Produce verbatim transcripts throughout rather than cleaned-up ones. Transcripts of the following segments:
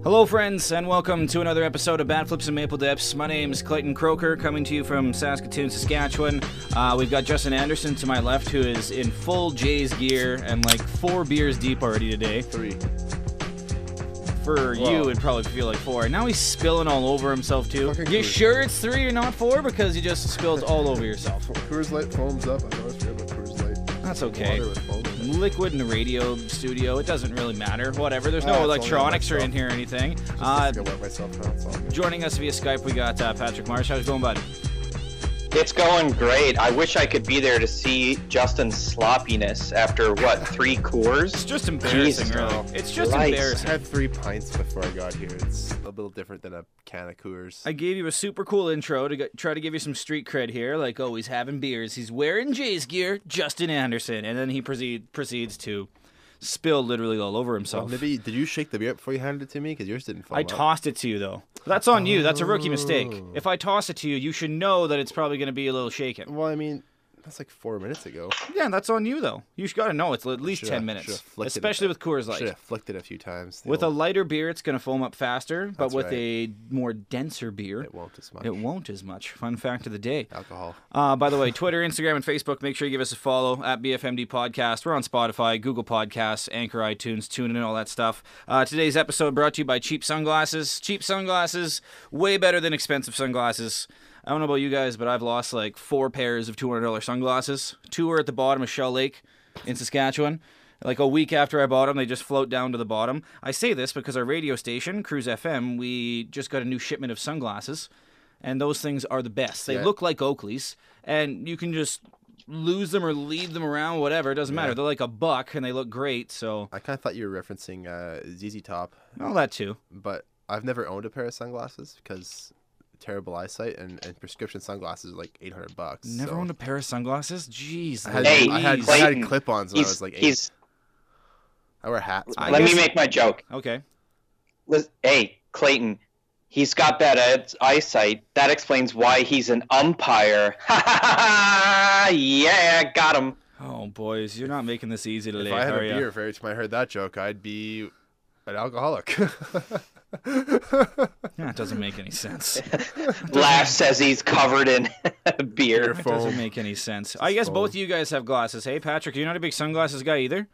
Hello friends, and welcome to another episode of Bat Flips and Maple Dips. My name is Clayton Croker, coming to you from Saskatoon, Saskatchewan. Uh, we've got Justin Anderson to my left, who is in full Jays gear and like four beers deep already today. Three. For Whoa. you, it'd probably feel like four. Now he's spilling all over himself too. Fucking You Coors. sure it's three or not four? Because you just spilled all over yourself. Coors Light foams up. I always forget about Coors Light. That's okay. Water with foam in it. Liquid in the radio studio, it doesn't really matter. Whatever. There's Ah, no it's electronics or only in here or anything. Just Uh, to wet myself now, it's all good. joining us via Skype, we got uh, Patrick Marsh. How's it going, bud? It's going great. I wish I could be there to see Justin's sloppiness after, what, three Coors? It's just embarrassing, Jesus, really. no. It's just Christ. I embarrassing. had three pints before I got here. It's a little different than a can of Coors. I gave you a super cool intro to get, try to give you some street cred here. Like, oh, he's having beers. He's wearing Jays gear, Justin Anderson. And then he proceed, proceeds to spill literally all over Well, himself. maybe did you shake the beer up before you handed it to me? Because yours didn't foam I up. tossed it to you, though. That's on you. That's a rookie mistake. Oh. If I toss it to you, you should know that it's probably going to be a little shaken. Well, I mean, that's like four minutes ago. Yeah, that's on you, though. You got to know it's at least Shoulda- ten minutes, shoulda flicked it especially a- with Coors Should Light. have flicked it a few times. The With a old- lighter beer, it's going to foam up faster, but That's with right. a more denser beer, It won't as much. it won't as much. Fun fact of the day. Alcohol. Uh, by the way, Twitter, Instagram, and Facebook, make sure you give us a follow at B F M D Podcast. We're on Spotify, Google Podcasts, Anchor, iTunes, TuneIn, and all that stuff. Uh, today's episode brought to you by Cheap Sunglasses. Cheap sunglasses, way better than expensive sunglasses. I don't know about you guys, but I've lost like four pairs of two hundred dollars sunglasses. Two are at the bottom of Shell Lake in Saskatchewan. Like a week after I bought them, they just float down to the bottom. I say this because our radio station, Cruise F M, we just got a new shipment of sunglasses. And those things are the best. They Yeah. look like Oakleys, and you can just lose them or leave them around, whatever. It doesn't matter. Yeah. They're like a buck, and they look great. So, I kind of thought you were referencing uh, Z Z Top, all that too. but I've never owned a pair of sunglasses because terrible eyesight and, and prescription sunglasses are like eight hundred bucks. Never so. owned a pair of sunglasses? Jeez. I had, Hey, I had, I Clayton, had clip-ons when I He's, was like eight. he's, I wear hats. I let guess- me make my joke. Okay. Lis- Hey, Clayton, he's got bad ed- eyesight. That explains why he's an umpire. Ha ha ha ha! Yeah, got him. Oh, boys, you're not making this easy today, If I had are a ya? beer, if every time I heard that joke, I'd be an alcoholic. Yeah, it doesn't make any sense. Laugh says he's covered in beer. It doesn't Foam. make any sense. I guess foam. both of you guys have glasses. Hey, Patrick, you're not a big sunglasses guy either?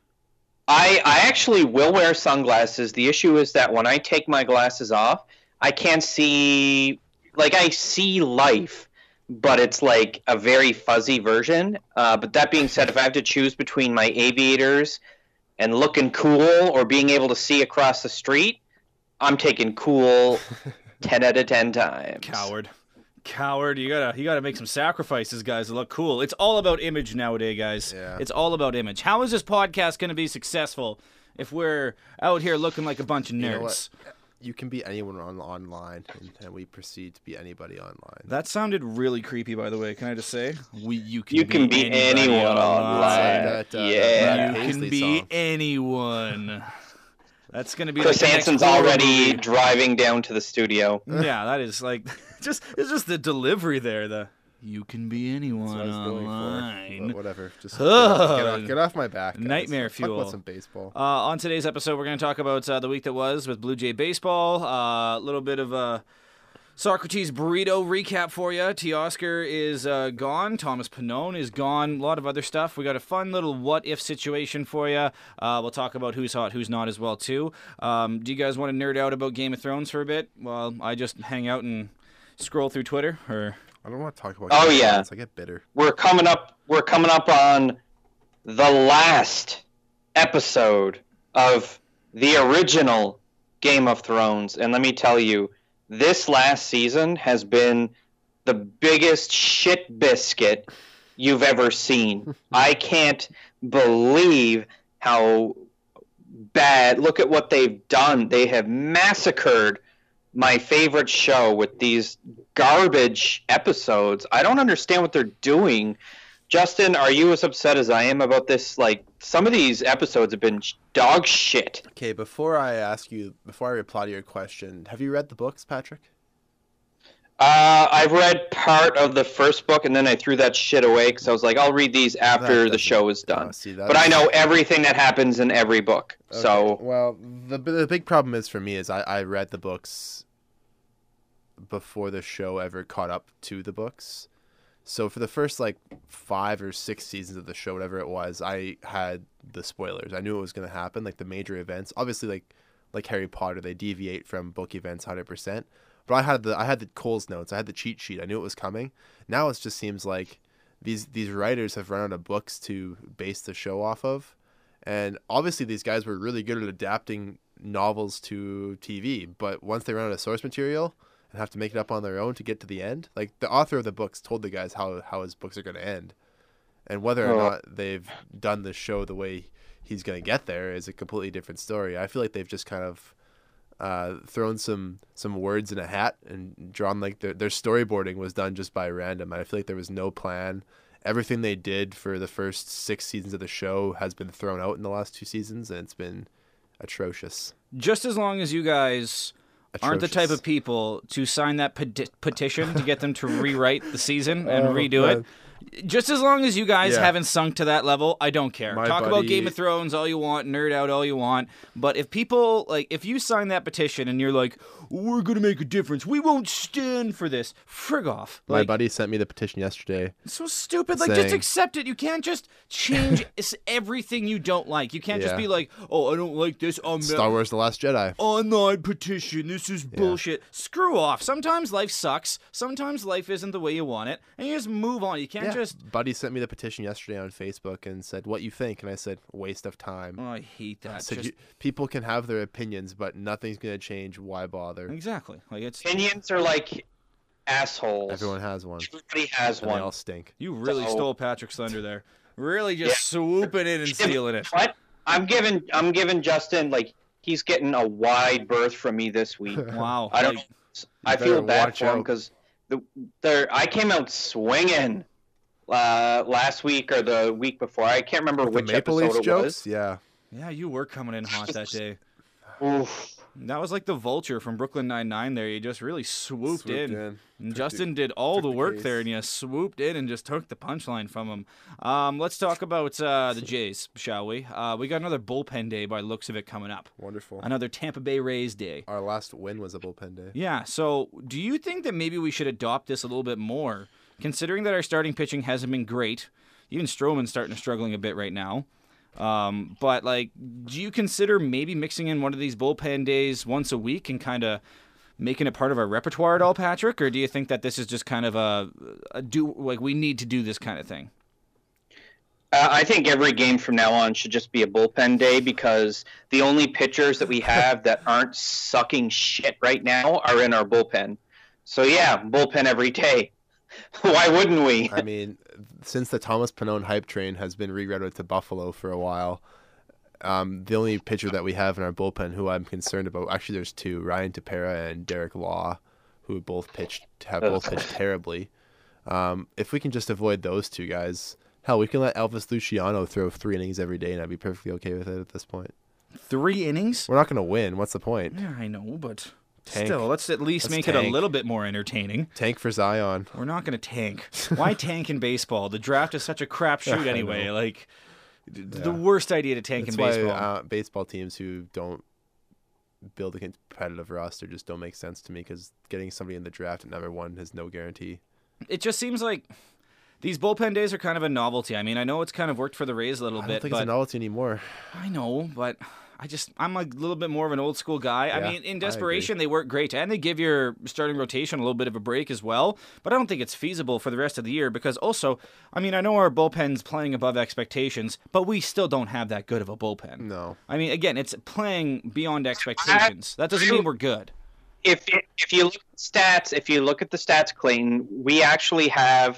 I, I actually will wear sunglasses. The issue is that when I take my glasses off, I can't see, like, I see life, but it's like a very fuzzy version. Uh, but that being said, if I have to choose between my aviators and looking cool or being able to see across the street, I'm taking cool ten out of ten times. Coward. Coward. You gotta you gotta make some sacrifices, guys, to look cool. It's all about image nowadays, guys. Yeah. It's all about image. How is this podcast gonna be successful if we're out here looking like a bunch of nerds? You know what? You can be anyone on online, and, and we proceed to be anybody online. That sounded really creepy, by the way. Can I just say? We you can You can be, be anybody anyone online. online. That, uh, Yeah. that You can Paisley be song. anyone. That's gonna be Chris like the next Hansen's horror already movie. driving down to the studio. Yeah, that is like just it's just the delivery there. The you can be That's anyone what I was going for. online. But whatever. Just Ugh. get, get, off, get off my back. guys. Nightmare Let's talk fuel. about some baseball. Uh, on today's episode, we're going to talk about uh, the week that was with Blue Jay baseball. A uh, little bit of a Socrates burrito recap for you. Teoscar is uh, gone. Thomas Pannone is gone. A lot of other stuff. We got a fun little what-if situation for you. Uh, we'll talk about who's hot, who's not as well, too. Um, do you guys want to nerd out about Game of Thrones for a bit? Well, I just hang out and scroll through Twitter, or... I don't want to talk about. Oh, Game of yeah. Thrones. I get bitter. We're coming up we're coming up on the last episode of the original Game of Thrones, and let me tell you, this last season has been the biggest shit biscuit you've ever seen. I can't believe how bad. Look at what they've done. They have massacred my favorite show with these garbage episodes. I don't understand what they're doing. Justin, are you as upset as I am about this? Like, some of these episodes have been sh- dog shit. Okay, before I ask you, before I reply to your question, have you read the books, Patrick? Uh, I've read part of the first book, and then I threw that shit away because I was like, I'll read these after That the doesn't- show is oh, done. see, that But I is- know everything that happens in every book. Okay, So well, the the big problem is for me is I, I read the books before the show ever caught up to the books. So for the first like five or six seasons of the show, whatever it was, I had the spoilers. I knew it was going to happen, like the major events. Obviously, like like Harry Potter, they deviate from book events one hundred percent. But I had the I had the Cole's notes. I had the cheat sheet. I knew it was coming. Now it just seems like these these writers have run out of books to base the show off of. And obviously these guys were really good at adapting novels to T V, but once they run out of source material and have to make it up on their own to get to the end, like the author of the books told the guys how, how his books are going to end. And whether or Oh. not they've done the show the way he's going to get there is a completely different story. I feel like they've just kind of uh, thrown some some words in a hat and drawn, like their, their storyboarding was done just by random. I feel like there was no plan. Everything they did for the first six seasons of the show has been thrown out in the last two seasons, and it's been atrocious. Just as long as you guys aren't the type Atrocious. of people to sign that peti- petition to get them to rewrite the season and Oh, redo man. it. Just as long as you guys Yeah. haven't sunk to that level, I don't care. My Talk about buddy- Game of Thrones all you want, nerd out all you want. But if people, like, if you sign that petition and you're like, we're going to make a difference, we won't stand for this, frig off. My Like, buddy sent me the petition yesterday. it's so stupid. Like, just saying- accept it. You can't just change s- everything you don't like. You can't just Yeah. be like, oh, I don't like this. I'm Star Wars: The Last Jedi. online petition. This is bullshit. Screw off. Sometimes life sucks. Sometimes life isn't the way you want it, and you just move on. You can't Yeah. just. Buddy sent me the petition yesterday on Facebook and said, "What you think?" And I said, "Waste of time." Oh, I hate that. I said, Just- you, "People can have their opinions, but nothing's gonna change. Why bother?" exactly. Like it's opinions are like assholes. Everyone has one, Everybody has and they one. all stink. you really So- stole Patrick's thunder there. Really just swooping in and stealing it. What? I'm giving I'm giving Justin, like, he's getting a wide berth from me this week. Wow. I don't like, know. I better feel bad watch for him out. because the there I came out swinging uh, last week or the week before. I can't remember The which Maple episode Leafs it jokes, was. yeah. yeah, you were coming in hot that day. Oof. That was like the vulture from Brooklyn Nine-Nine there. You just really swooped, Swooped in. in. And Took the- Justin did all took the the work case. there, and you swooped in and just took the punchline from him. Um, let's talk about uh, the Jays, shall we? Uh, we got another bullpen day by the looks of it coming up. Wonderful. Another Tampa Bay Rays day. Our last win was a bullpen day. Yeah, so do you think that maybe we should adopt this a little bit more, considering that our starting pitching hasn't been great? Even Stroman's starting to struggling a bit right now. Um, but, like, do you consider maybe mixing in one of these bullpen days once a week and kind of making it part of our repertoire at all, Patrick? Or do you think that this is just kind of a, a do, like, we need to do this kind of thing? Uh, I think every game from now on should just be a bullpen day because the only pitchers that we have that aren't sucking shit right now are in our bullpen. So yeah, bullpen every day. Why wouldn't we? I mean, since the Thomas Pannone hype train has been rerouted to Buffalo for a while, um, the only pitcher that we have in our bullpen who I'm concerned about, actually there's two, Ryan Tepera and Derek Law, who both pitched have both pitched terribly. Um, if we can just avoid those two guys, hell, we can let Elvis Luciano throw three innings every day, and I'd be perfectly okay with it at this point. Three innings? We're not going to win. What's the point? Yeah, I know, but Tank. still, let's at least Let's make it a tank. little bit more entertaining. Tank for Zion. We're not going to tank. Why tank in baseball? The draft is such a crapshoot I anyway. know. Like, d- the Yeah. worst idea to tank That's in baseball. why uh, baseball teams who don't build a competitive roster just don't make sense to me because getting somebody in the draft at number one has no guarantee. It just seems like these bullpen days are kind of a novelty. I mean, I know it's kind of worked for the Rays a little I don't bit, think but it's a novelty anymore. I know, but I just I'm a little bit more of an old school guy. I Yeah, mean, in I desperation, they work great, and they give your starting rotation a little bit of a break as well. But I don't think it's feasible for the rest of the year because also, I mean, I know our bullpen's playing above expectations, but we still don't have that good of a bullpen. No. I mean, again, it's playing beyond expectations. That doesn't mean we're good. If if you look at the stats, if you look at the stats, Clayton, we actually have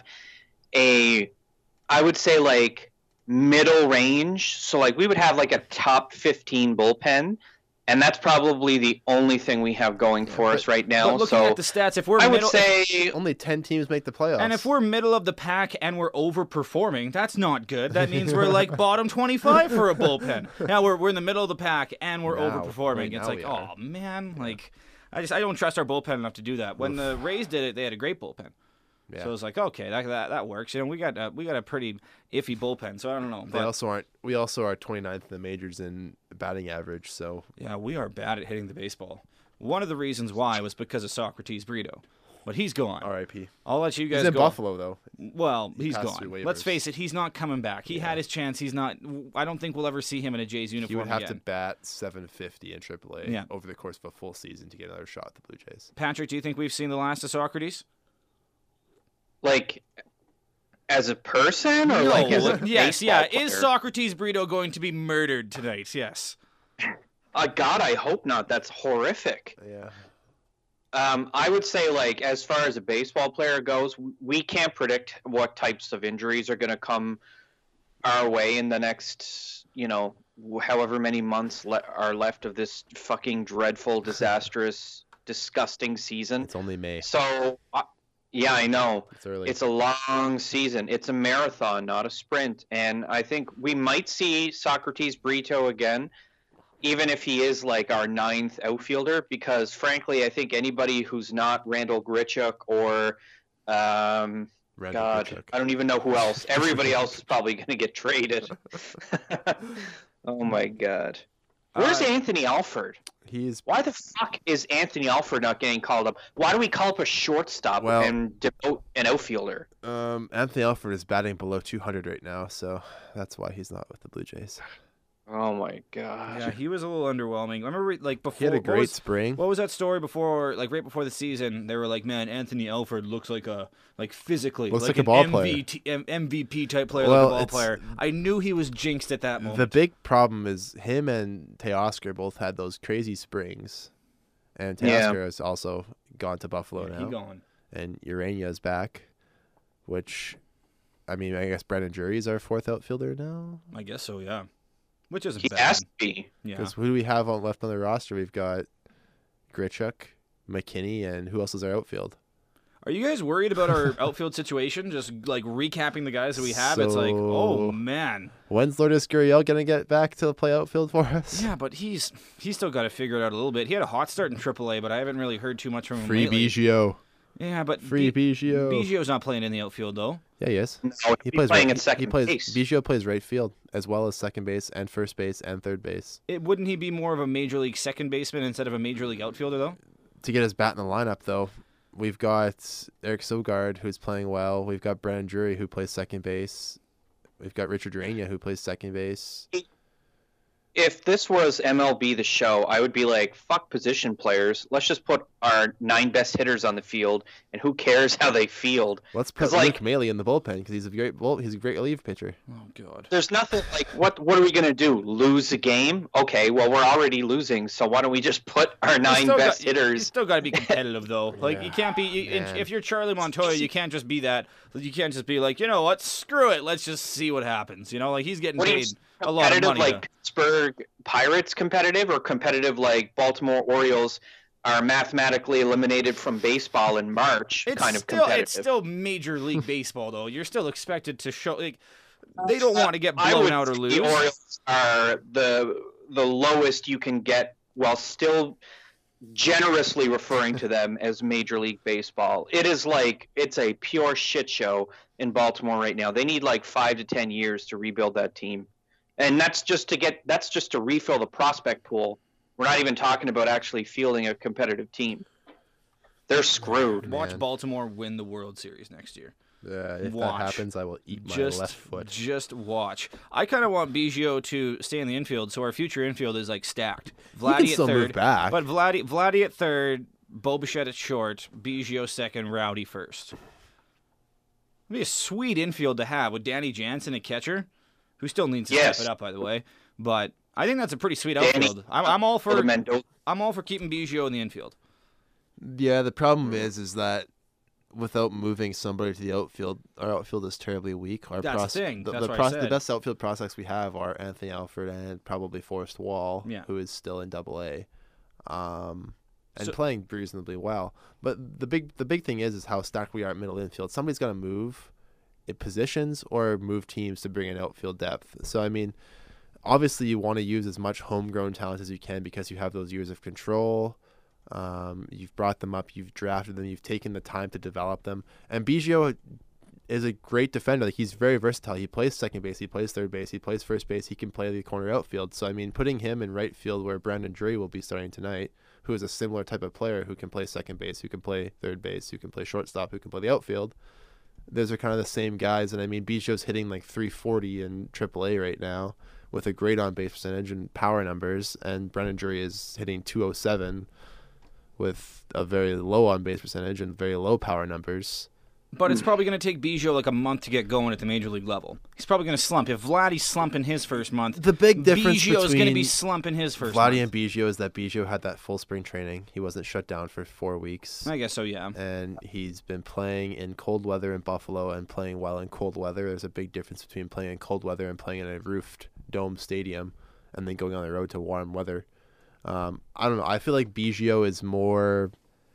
a, I would say like middle range. So like we would have like a top fifteen bullpen, and that's probably the only thing we have going for but- us right But now. looking So at the stats, if we're I would middle, say Only ten teams make the playoffs. and if we're middle of the pack and we're overperforming, that's not good. That means we're like bottom twenty-five for a bullpen. Now we're we're in the middle of the pack and we're Now, overperforming. right it's now like, we oh are. man, like I just I don't trust our bullpen enough to do that. When the Rays did it, they had a great bullpen. Yeah. So it was like, okay, that that, that works. You know, we got a, we got a pretty iffy bullpen. So I don't know. They But, also aren't. We also are twenty-ninth in the majors in batting average. So yeah, we are bad at hitting the baseball. One of the reasons why was because of Socrates Brito, but he's gone. R I P. I'll let you guys He's in go. Buffalo though. Well, He he's passed gone. through Let's waivers. face it, he's not coming back. He Yeah. had his chance. He's not. I don't think we'll ever see him in a Jays uniform He would have again. to bat seven fifty in triple A Yeah. over the course of a full season to get another shot at the Blue Jays. Patrick, do you think we've seen the last of Socrates? Like, as a person, or No. like as a yes, baseball yeah. player? Is Socrates Brito going to be murdered tonight? Yes. Uh, God, I hope not. That's horrific. Yeah. Um, I would say, like, as far as a baseball player goes, we can't predict what types of injuries are going to come our way in the next, you know, however many months le- are left of this fucking dreadful, disastrous, disgusting season. It's only May. So, uh, yeah, I know. It's early. It's a long season. It's a marathon, not a sprint. And I think we might see Socrates Brito again, even if he is like our ninth outfielder, because frankly, I think anybody who's not Randall Grichuk or, um, Randall God, Grichuk. I don't even know who else. Everybody else is probably going to get traded. Oh my God. Where's Uh, Anthony Alford? He's Why the fuck is Anthony Alford not getting called up? Why do we call up a shortstop Well- and devote an outfielder? um Anthony Alford is batting below two hundred right now, so that's why he's not with the Blue Jays. Oh my God. Yeah, he was a little underwhelming. I remember, like before. He had a what great was- spring. What was that story before? Like right before the season, they were like, "Man, Anthony Alford looks like a like physically Looks like an a ball M V player." T M- M V P type player, Well, like a ball it's- player." I knew he was jinxed at that moment. The big problem is him and Teoscar both had those crazy springs, and Yeah. Teoscar has also gone to Buffalo Yeah, now, he gone. and Urania's back, which, I mean, I guess Brendan Jury's our fourth outfielder now. I guess so. Yeah, which isn't He bad. has to be. Yeah. Because who do we have on left on the roster? We've got Grichuk, McKinney, and who else is our outfield? Are you guys worried about our outfield situation? Just like recapping the guys that we have, it's like, oh So- man. When's Lourdes Gurriel gonna get back to play outfield for us? Yeah, but he's he's still got to figure it out a little bit. He had a hot start in triple A, but I haven't really heard too much from him Free lately. Biggio. Yeah, but Free B- Biggio. Biggio's not playing in the outfield though. Yeah, he is. No, He he's plays playing right, at second he plays, base. Biggio plays right field as well as second base and first base and third base. It wouldn't he be more of a major league second baseman instead of a major league outfielder though? To get his bat in the lineup, though, we've got Eric Sogard, who's playing well. We've got Brendan Drury, who plays second base. We've got Richard Urania, who plays second base. If this was M L B The Show, I would be like, fuck position players. Let's just put our nine best hitters on the field, and who cares how they field? Let's put 'Cause, Luke like- Maley in the bullpen because he's a great well, he's a great relief pitcher. Oh god. There's nothing like, what What are we going to do? Lose a game? Okay, well, we're already losing, so why don't we just put our You nine still best got, you- You hitters? still got to be competitive though. Like you Yeah, can't be you, in- man. if you're Charlie Montoya, you can't just be that. You can't just be like, you know what? Screw it. Let's just see what happens. You know, like he's getting What do you- paid a lot of competitive money. like to- Pittsburgh Pirates competitive, or competitive like Baltimore Orioles are mathematically eliminated from baseball in March It's kind of still competitive? it's still Major League Baseball though. You're still expected to show like they don't want to get I blown would out or say lose. The Orioles are the the lowest you can get, while still generously referring to them as Major League Baseball. It is like it's a pure shit show in Baltimore right now. They need like five to ten years to rebuild that team, and that's just to get that's just to refill the prospect pool. We're not even talking about actually fielding a competitive team. They're screwed. Watch Man. Baltimore win the World Series next year. Uh, if Watch. that happens, I will eat my Just, left foot. just watch. I kind of want Biggio to stay in the infield, so our future infield is like stacked. He Vladdy can at still third, move back. but Vladdy, Vladdy at third, Bo Bichette at short, Biggio second, Rowdy first. It'd be a sweet infield to have with Danny Jansen at catcher, who still needs to Yes. step it up, by the way. But I think that's a pretty sweet Danny- outfield. I'm, I'm all for Mendoza. I'm all for keeping Biggio in the infield. Yeah, the problem is, is that without moving somebody to the outfield, our outfield is terribly weak. Our That's the pros- thing. The, That's the, what I pros- said. the best outfield prospects we have are Anthony Alford and probably Forrest Wall, Yeah. who is still in Double A, um, and So- playing reasonably well. But the big the big thing is is how stacked we are at middle infield. Somebody's got to move it positions or move teams to bring in outfield depth. So I mean, obviously you want to use as much homegrown talent as you can because you have those years of control. Um, you've brought them up, you've drafted them, you've taken the time to develop them. And Biggio is a great defender. Like, he's very versatile. He plays second base, he plays third base, he plays first base, he can play the corner outfield. So, I mean, putting him in right field where Brandon Drury will be starting tonight, who is a similar type of player who can play second base, who can play third base, who can play shortstop, who can play the outfield. Those are kind of the same guys. And, I mean, Biggio's hitting like three forty in triple A right now with a great on-base percentage and power numbers. And Brandon Drury is hitting two oh seven with a very low on-base percentage and very low power numbers. But it's probably going to take Biggio like a month to get going at the major league level. He's probably going to slump. If Vladdy's slumping his first month, the big difference Biggio's going to be between slumping his first Vladdy month. and Biggio is that Biggio had that full spring training. He wasn't shut down for four weeks. I guess so, yeah. And he's been playing in cold weather in Buffalo and playing well in cold weather. There's a big difference between playing in cold weather and playing in a roofed dome stadium and then going on the road to warm weather. Um, I don't know. I feel like Biggio is more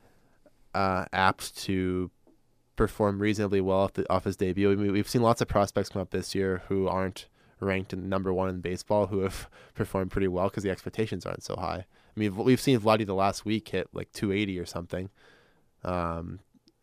uh, apt to perform reasonably well off, the, off his debut. I mean, we've seen lots of prospects come up this year who aren't ranked in number one in baseball who have performed pretty well because the expectations aren't so high. I mean, we've seen Vladdy the last week hit like two eighty or something um,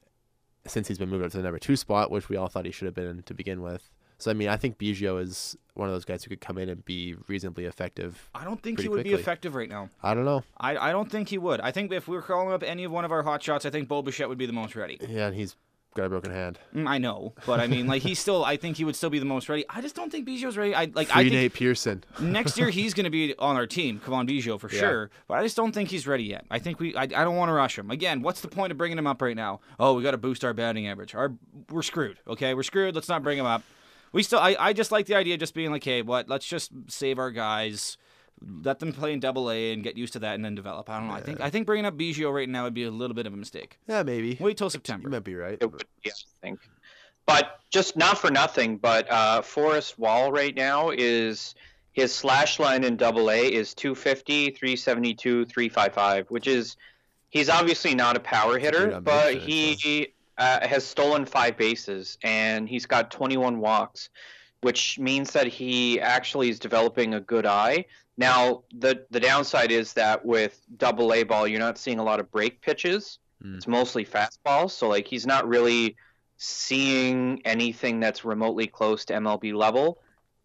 since he's been moved up to the number two spot, which we all thought he should have been in to begin with. So, I mean, I think Biggio is one of those guys who could come in and be reasonably effective. I don't think pretty he would quickly. be effective right now. I don't know. I, I don't think he would. I think if we were calling up any of one of our hot shots, I think Bo Bichette would be the most ready. Yeah, and he's got a broken hand. Mm, I know, but I mean, like, he's still. I think he would still be the most ready. I just don't think Biggio's ready. I like. Free I think Nate Pearson. next year he's going to be on our team. Come on, Biggio for Yeah. sure. But I just don't think he's ready yet. I think we. I, I don't want to rush him. Again, what's the point of bringing him up right now? Oh, we got to boost our batting average. Our we're screwed. Okay, we're screwed. Let's not bring him up. We still. I, I just like the idea of just being like, hey, what? Let's just save our guys. Let them play in Double A and get used to that, and then develop. I don't know. I think I think bringing up Biggio right now would be a little bit of a mistake. Yeah, maybe. Wait till You September. might be right. It would be, I think. But just not for nothing, but uh, Forrest Wall right now is his slash line in Double A is two fifty, three seventy-two, three fifty-five, which is he's obviously not a power That's a hitter, good but ambition, he uh, has stolen five bases and he's got twenty-one walks, which means that he actually is developing a good eye. Now, the the downside is that with Double A ball, you're not seeing a lot of break pitches. Mm. It's mostly fastballs, so like he's not really seeing anything that's remotely close to M L B level.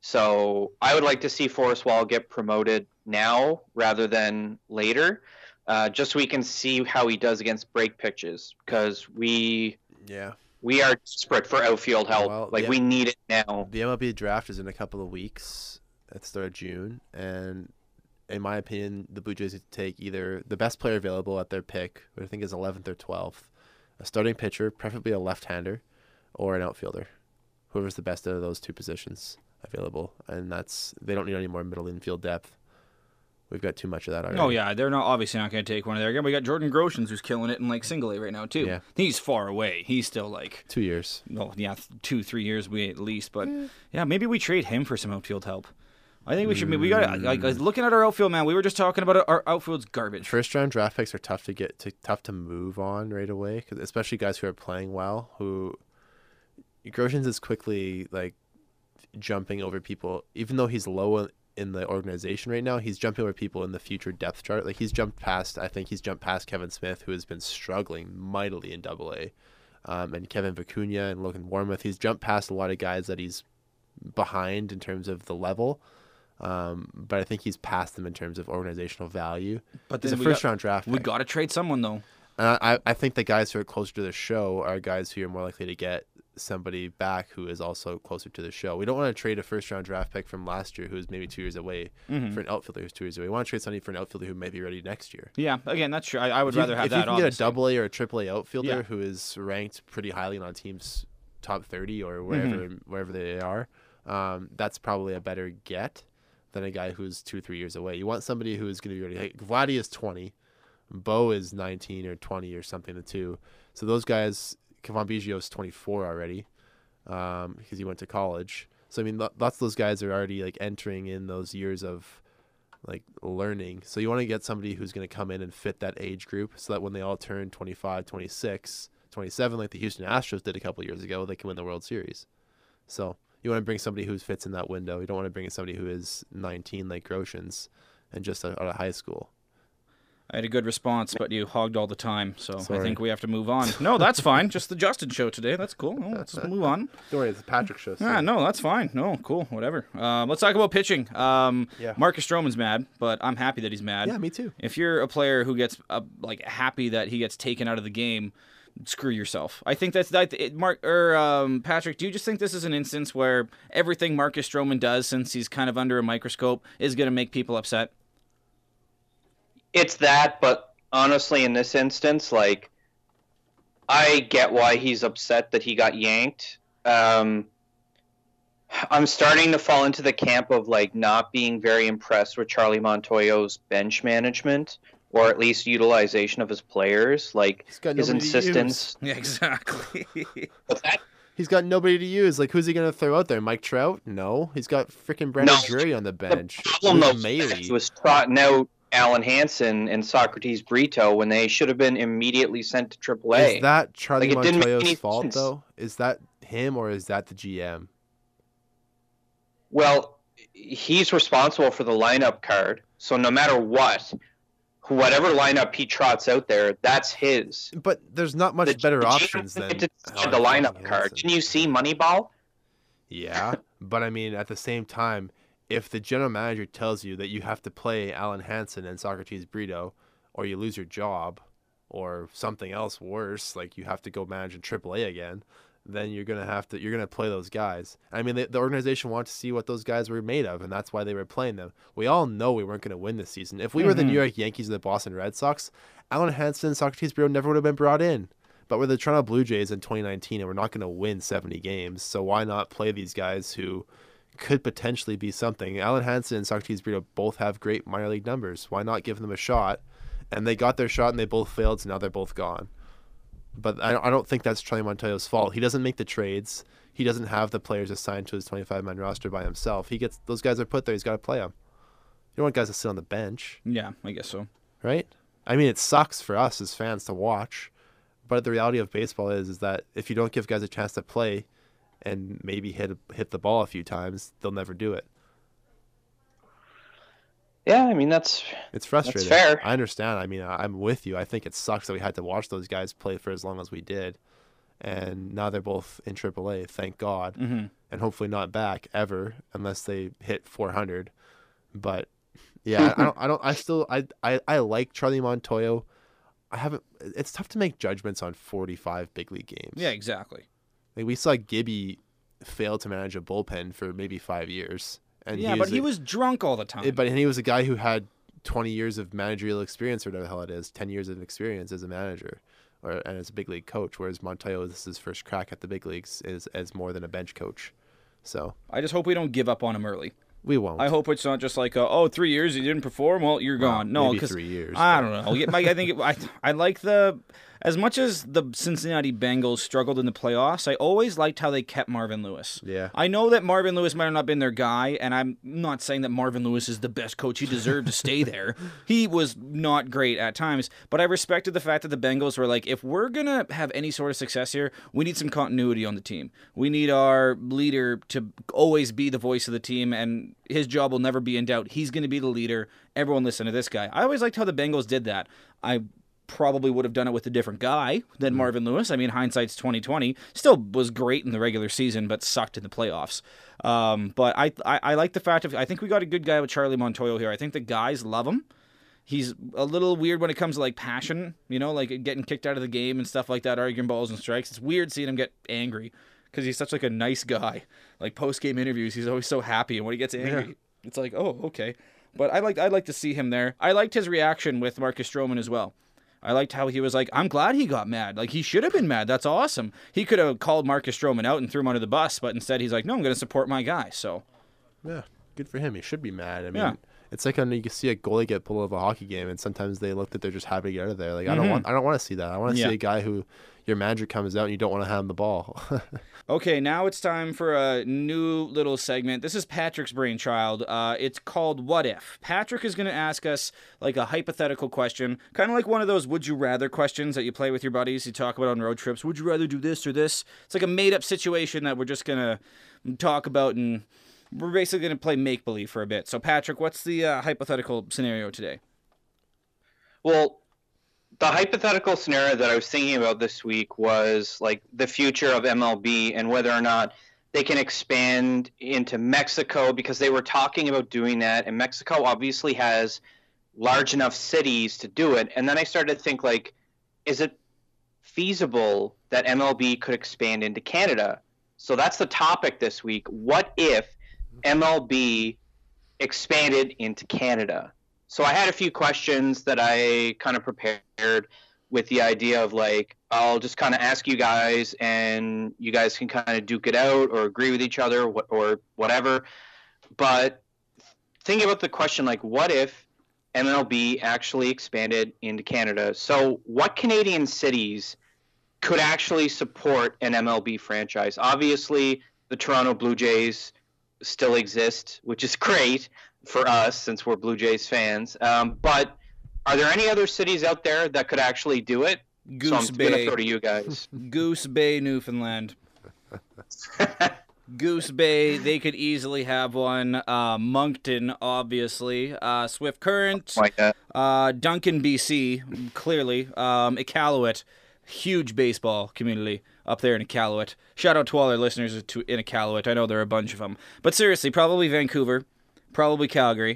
So I would like to see Forrest Wall get promoted now rather than later, uh, just so we can see how he does against break pitches, because we Yeah. we are desperate for outfield help. Well, like yeah. we need it now. The M L B draft is in a couple of weeks at the start of June, and in my opinion, the Blue Jays need to take either the best player available at their pick, which I think is eleventh or twelfth, a starting pitcher, preferably a left-hander, or an outfielder, whoever's the best out of those two positions available. And that's they don't need any more middle infield depth. We've got too much of that already. Oh yeah, they're not obviously not going to take one of there. Again, we got Jordan Groshans who's killing it in like single A right now too. Yeah. He's far away. He's still like Two years. no, yeah, two three years we at least. But yeah, maybe we trade him for some outfield help. I think we should. We got like looking at our outfield, man. We were just talking about it, our outfield's garbage. First round draft picks are tough to get to tough to move on right away, 'cause especially guys who are playing well. Who Groshans is quickly like jumping over people, even though he's low in the organization right now. He's jumping over people in the future depth chart. Like he's jumped past. I think he's jumped past Kevin Smith, who has been struggling mightily in Double A, um, and Kevin Vicuña and Logan Warmoth. He's jumped past a lot of guys that he's behind in terms of the level. Um, but I think he's past them in terms of organizational value. But He's then a we first got- round draft We pick. got to trade someone though. And I, I think the guys who are closer to the show are guys who are more likely to get somebody back who is also closer to the show. We don't want to trade a first round draft pick from last year who's maybe two years away Mhm. for an outfielder who's two years away. We want to trade somebody for an outfielder who may be ready next year. Yeah, again, that's true. I, I would If you- rather have if that. you can obviously. get a double A or a triple A outfielder Yeah. who is ranked pretty highly on team's top thirty or wherever Mm-hmm. wherever they are, um, that's probably a better get than a guy who's two or three years away. You want somebody who is going to be ready. Hey, Vladdy is twenty, Bo is nineteen or twenty or something, the two. So those guys, Kevon Biggio is twenty-four already, um, because he went to college. So I mean, lo- lots of those guys are already like entering in those years of like learning. So you want to get somebody who's going to come in and fit that age group, so that when they all turn twenty-five, twenty-six, twenty-seven, like the Houston Astros did a couple years ago, they can win the World Series. So you want to bring somebody who fits in that window. You don't want to bring somebody who is nineteen like Groshans and just out of high school. I had a good response, but you hogged all the time, so Sorry. I think we have to move on. No, that's fine. Just the Justin show today. That's cool. No, let's just move on. Don't worry, it's a Patrick show. So. Yeah, no, that's fine. No, cool, whatever. Um, let's talk about pitching. Um, Yeah. Marcus Stroman's mad, but I'm happy that he's mad. Yeah, me too. If you're a player who gets uh, like happy that he gets taken out of the game, screw yourself. I think that's that. It, Mark or um, Patrick, do you just think this is an instance where everything Marcus Stroman does, since he's kind of under a microscope, is going to make people upset? It's that, but honestly, in this instance, like, I get why he's upset that he got yanked. Um, I'm starting to fall into the camp of, like, not being very impressed with Charlie Montoyo's bench management, or at least utilization of his players. Like, He's got his nobody to insistence. Yeah, exactly. What's that? He's got nobody to use. Like, who's he going to throw out there? Mike Trout? No. He's got freaking Brandon No. Drury on the bench. The problem, though, Luke Maile. was trotting out Alan Hansen and Socrates Brito when they should have been immediately sent to triple A. Is that Charlie Like, it didn't make Montoyo's any fault, sense. though? Is that him or is that the G M? Well, he's responsible for the lineup card, so no matter what, whatever lineup he trots out there, that's his. But there's not much The- better the options G M than get to decide Alan the lineup Hansen. card. Didn't you see Moneyball? Yeah, but I mean, at the same time, if the general manager tells you that you have to play Alan Hansen and Socrates Brito, or you lose your job, or something else worse, like you have to go manage in triple A again, then you're gonna have to you're gonna play those guys. I mean, the, the organization wanted to see what those guys were made of, and that's why they were playing them. We all know we weren't gonna win this season. If we were the Mhm. New York Yankees or the Boston Red Sox, Alan Hansen and Socrates Brito never would have been brought in. But we're the Toronto Blue Jays in twenty nineteen, and we're not going to win seventy games. So why not play these guys who could potentially be something? Alan Hansen and Socrates Brito both have great minor league numbers. Why not give them a shot? And they got their shot, and they both failed, so now they're both gone. But I I don't think that's Charlie Montoyo's fault. He doesn't make the trades. He doesn't have the players assigned to his twenty-five man roster by himself. He gets those guys are put there. He's got to play them. You don't want guys to sit on the bench, Yeah, I guess so. right? I mean, it sucks for us as fans to watch. But the reality of baseball is, is that if you don't give guys a chance to play and maybe hit hit the ball a few times, they'll never do it. Yeah, I mean, that's It's frustrating. fair. I understand. I mean, I- I'm with you. I think it sucks that we had to watch those guys play for as long as we did. And now they're both in triple A, thank God. Mm-hmm. And hopefully not back ever unless they hit four hundred. But yeah, I don't I don't I still I I, I like Charlie Montoyo. I haven't. It's tough to make judgments on forty-five big league games. Yeah, exactly. Like we saw Gibby fail to manage a bullpen for maybe five years, and Yeah, he but was he a, was drunk all the time. But and he was a guy who had twenty years of managerial experience, or whatever the hell it is, ten years of experience as a manager, or and as a big league coach. Whereas Montoyo, this is his first crack at the big leagues, is as more than a bench coach. So I just hope we don't give up on him early. we won't. I hope it's not just like, uh, oh, three years you didn't perform, well, you're Well, gone. No, maybe because three years. I don't know. Yeah, I think it, I I like the as much as the Cincinnati Bengals struggled in the playoffs. I always liked how they kept Marvin Lewis. Yeah. I know that Marvin Lewis might have not been their guy, and I'm not saying that Marvin Lewis is the best coach. He deserved to stay there. He was not great at times, but I respected the fact that the Bengals were like, if we're gonna have any sort of success here, we need some continuity on the team. We need our leader to always be the voice of the team, and his job will never be in doubt. He's going to be the leader. Everyone listen to this guy. I always liked how the Bengals did that. I probably would have done it with a different guy than Marvin Lewis. I mean, hindsight's twenty twenty. Still was great in the regular season, but sucked in the playoffs. Um, but I, I I like the fact of I think we got a good guy with Charlie Montoyo here. I think the guys love him. He's a little weird when it comes to like passion, you know, like getting kicked out of the game and stuff like that, arguing balls and strikes. It's weird seeing him get angry because he's such like a nice guy. Like post game interviews, he's always so happy, and when he gets angry, Yeah. it's like, oh, okay. But I like I'd like to see him there. I liked his reaction with Marcus Stroman as well. I liked how he was like, I'm glad he got mad. Like, he should have been mad. That's awesome. He could have called Marcus Stroman out and threw him under the bus, but instead he's like, no, I'm going to support my guy. So, Yeah, good for him. He should be mad. I mean, Yeah. it's like when you can see a goalie get pulled out of a hockey game, and sometimes they look that they're just happy to get out of there. Like I don't Mhm. want, I don't want to see that. I want to Yeah. see a guy who your manager comes out and you don't want to hand him the ball. okay, now it's time for a new little segment. This is Patrick's brainchild. Uh, it's called What If. Patrick is going to ask us like a hypothetical question, kind of like one of those would you rather questions that you play with your buddies. You talk about on road trips. Would you rather do this or this? It's like a made up situation that we're just going to talk about, and we're basically going to play make believe for a bit. So, Patrick, what's the uh, hypothetical scenario today? Well, the hypothetical scenario that I was thinking about this week was like the future of M L B and whether or not they can expand into Mexico, because they were talking about doing that, and Mexico obviously has large enough cities to do it. And then I started to think, like, is it feasible that M L B could expand into Canada? So that's the topic this week. What if M L B expanded into Canada? So I had a few questions that I kind of prepared with the idea of, like, I'll just kind of ask you guys and you guys can kind of duke it out or agree with each other or whatever. But thinking about the question, like, what if M L B actually expanded into Canada? So what Canadian cities could actually support an M L B franchise? Obviously, the Toronto Blue Jays still exist, which is great for us since we're Blue Jays fans. Um, but are there any other cities out there that could actually do it? Goose so I'm Bay. going to throw to you guys. Goose Bay, Newfoundland. Goose Bay, they could easily have one. Uh, Moncton, obviously. Uh, Swift Current. Like that. Uh, Duncan, B C, clearly. Um, Iqaluit, huge baseball community up there in Iqaluit. Shout out to all our listeners to, in Iqaluit. I know there are a bunch of them. But seriously, probably Vancouver. Probably Calgary.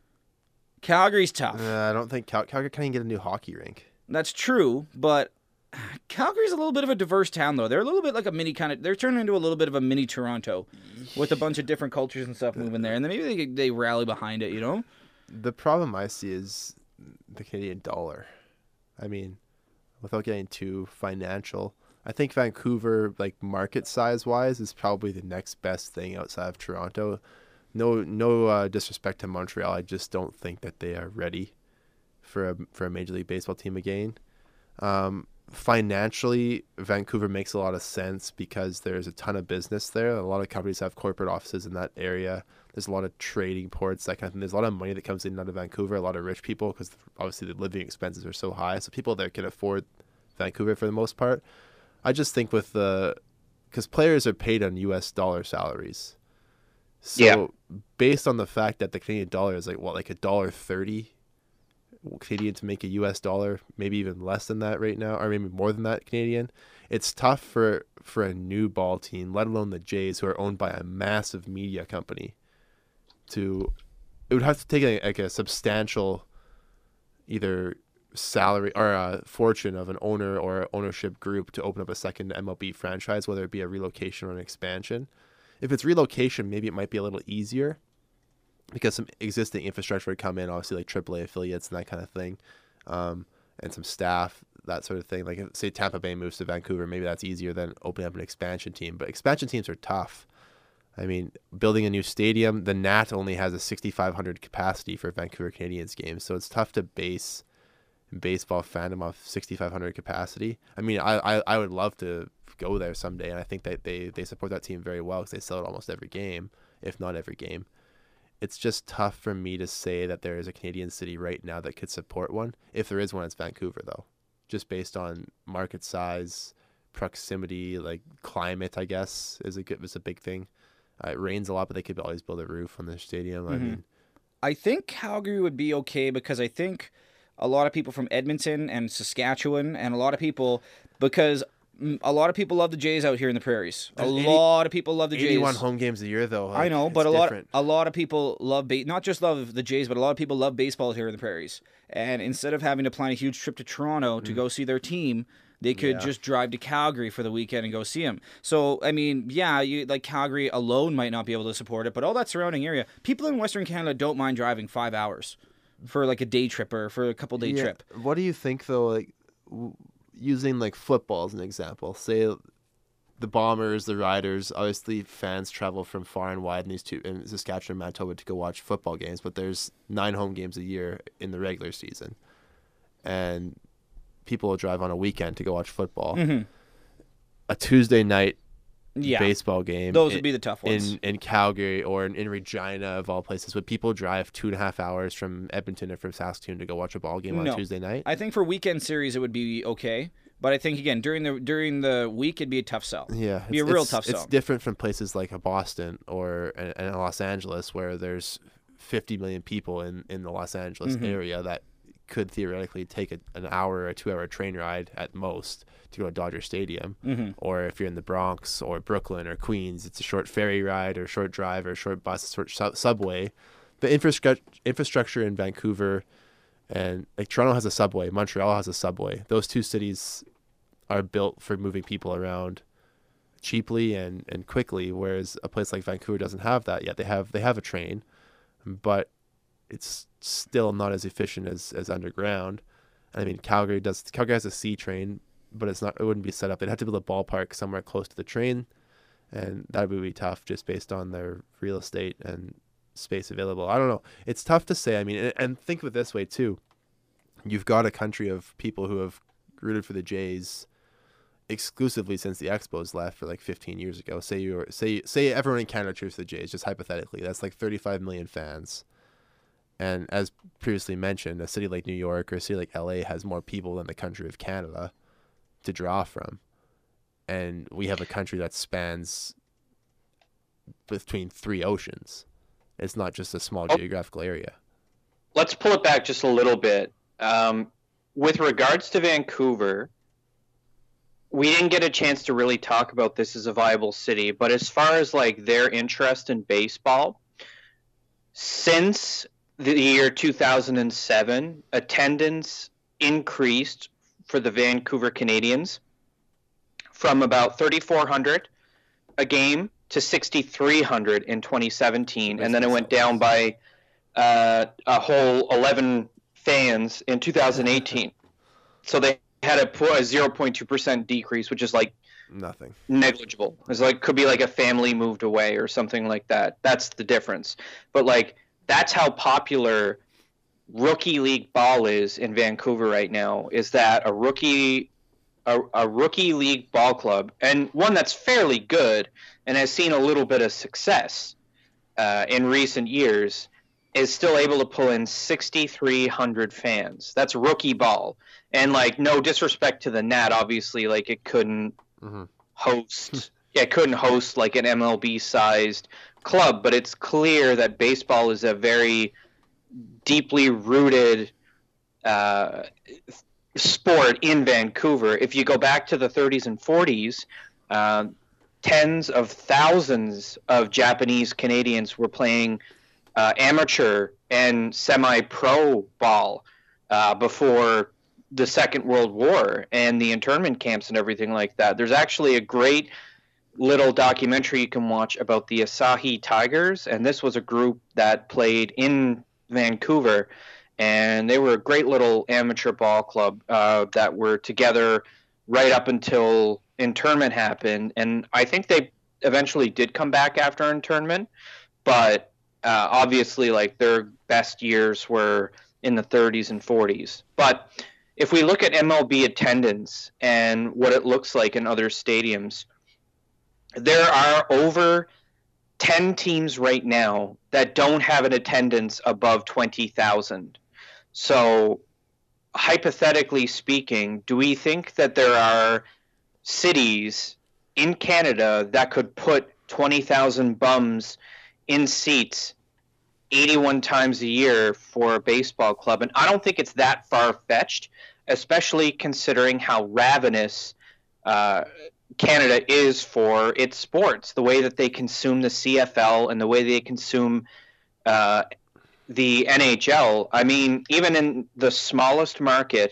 Calgary's tough. Uh, I don't think Cal- Calgary can't even get a new hockey rink. That's true, but Calgary's a little bit of a diverse town, though. They're a little bit like a mini kind of. They're turning into a little bit of a mini Toronto, with a bunch of different cultures and stuff moving there, and then maybe they they rally behind it. You know. The problem I see is the Canadian dollar. I mean, without getting too financial, I think Vancouver, like market size wise, is probably the next best thing outside of Toronto. No, no uh, disrespect to Montreal. I just don't think that they are ready for a for a Major League Baseball team again. Um, financially, Vancouver makes a lot of sense because there's a ton of business there. A lot of companies have corporate offices in that area. There's a lot of trading ports, that kind of thing. There's a lot of money that comes in and out of Vancouver. A lot of rich people, because obviously the living expenses are so high. So people there can afford Vancouver for the most part. I just think with the, because players are paid on U S dollar salaries. So Yeah. based on the fact that the Canadian dollar is like what, like a dollar thirty Canadian to make a U S dollar, maybe even less than that right now, or maybe more than that Canadian, it's tough for for a new ball team, let alone the Jays, who are owned by a massive media company, to it would have to take a, like a substantial either salary or a fortune of an owner or ownership group to open up a second M L B franchise, whether it be a relocation or an expansion. If it's relocation, maybe it might be a little easier because some existing infrastructure would come in, obviously like triple A affiliates and that kind of thing, um, and some staff, that sort of thing. Like if, say Tampa Bay moves to Vancouver, maybe that's easier than opening up an expansion team. But expansion teams are tough. I mean, building a new stadium, the N A T only has a sixty-five hundred capacity for Vancouver Canadians games, so it's tough to base baseball fandom off sixty-five hundred capacity. I mean, I, I, I would love to go there someday, and I think that they, they support that team very well because they sell it almost every game, if not every game. It's just tough for me to say that there is a Canadian city right now that could support one. If there is one, it's Vancouver, though, just based on market size, proximity, like climate, I guess, is a good, is a big thing. Uh, it rains a lot, but they could always build a roof on their stadium. Mm-hmm. I mean, I think Calgary would be okay because I think a lot of people from Edmonton and Saskatchewan and a lot of people, because a lot of people love the Jays out here in the prairies. A eighty, lot of people love the Jays. eighty-one home games a year, though. Like, I know, but a different. lot, a lot of people love ba- not just love the Jays, but a lot of people love baseball here in the prairies. And instead of having to plan a huge trip to Toronto to mm. go see their team, they could yeah. just drive to Calgary for the weekend and go see them. So, I mean, yeah, you like Calgary alone might not be able to support it, but all that surrounding area, people in Western Canada don't mind driving five hours for like a day trip or for a couple day yeah. trip. What do you think though? Like w- using like football as an example, say the Bombers, the Riders. Obviously, fans travel from far and wide in these two in Saskatchewan and Manitoba to go watch football games. But there's nine home games a year in the regular season, and people will drive on a weekend to go watch football. Mm-hmm. A Tuesday night. Yeah. Baseball game. Those in, would be the tough ones. In, in Calgary or in, in Regina, of all places, would people drive two and a half hours from Edmonton or from Saskatoon to go watch a ball game no. on Tuesday night? I think for weekend series it would be okay, but I think again during the during the week it'd be a tough sell. Yeah, it'd be a real tough sell. It's different from places like a Boston or a, a Los Angeles where there's fifty million people in, in the Los Angeles mm-hmm. area that could theoretically take a, an hour or a two hour train ride at most to go to Dodger Stadium. Mm-hmm. Or if you're in the Bronx or Brooklyn or Queens, it's a short ferry ride or short drive or short bus, short su- subway. The infrastructure infrastructure in Vancouver and like Toronto has a subway, Montreal has a subway. Those two cities are built for moving people around cheaply and, and quickly, whereas a place like Vancouver doesn't have that yet. They have they have a train, but it's still not as efficient as, as underground. I mean, Calgary does. Calgary has a C train, but it's not. It wouldn't be set up. They'd have to build a ballpark somewhere close to the train, and that would be tough just based on their real estate and space available. I don't know. It's tough to say. I mean, and, and think of it this way too. You've got a country of people who have rooted for the Jays exclusively since the Expos left for like fifteen years ago. Say you say say everyone in Canada cheers for the Jays, just hypothetically. That's like thirty-five million fans. And as previously mentioned, a city like New York or a city like L A has more people than the country of Canada to draw from. And we have a country that spans between three oceans. It's not just a small oh, geographical area. Let's pull it back just a little bit. Um, with regards to Vancouver, we didn't get a chance to really talk about this as a viable city, but as far as like their interest in baseball, since the year two thousand seven, attendance increased for the Vancouver Canadians from about thirty-four hundred a game to sixty-three hundred in twenty seventeen, and then it went down by uh, a whole eleven fans in two thousand eighteen. So they had a, a zero point two percent decrease, which is like nothing, negligible. It's like could be like a family moved away or something like that. That's the difference. But like that's how popular rookie league ball is in Vancouver right now. Is that a rookie a, a rookie league ball club, and one that's fairly good and has seen a little bit of success uh, in recent years, is still able to pull in sixty-three hundred fans. That's rookie ball. And, like, no disrespect to the Nat, obviously, like, it couldn't mm-hmm. host, yeah, it couldn't host, like, an M L B-sized club, but it's clear that baseball is a very deeply rooted uh, sport in Vancouver. If you go back to the thirties and forties, uh, tens of thousands of Japanese Canadians were playing uh, amateur and semi-pro ball uh, before the Second World War and the internment camps and everything like that. There's actually a great little documentary you can watch about the Asahi Tigers, and this was a group that played in Vancouver, and they were a great little amateur ball club uh, that were together right up until internment happened. And I think they eventually did come back after internment, but uh, obviously like their best years were in the thirties and forties. But if we look at M L B attendance and what it looks like in other stadiums, there are over ten teams right now that don't have an attendance above twenty thousand. So hypothetically speaking, do we think that there are cities in Canada that could put twenty thousand bums in seats eighty-one times a year for a baseball club? And I don't think it's that far-fetched, especially considering how ravenous uh, Canada is for its sports, the way that they consume the C F L and the way they consume uh, the N H L. I mean, even in the smallest market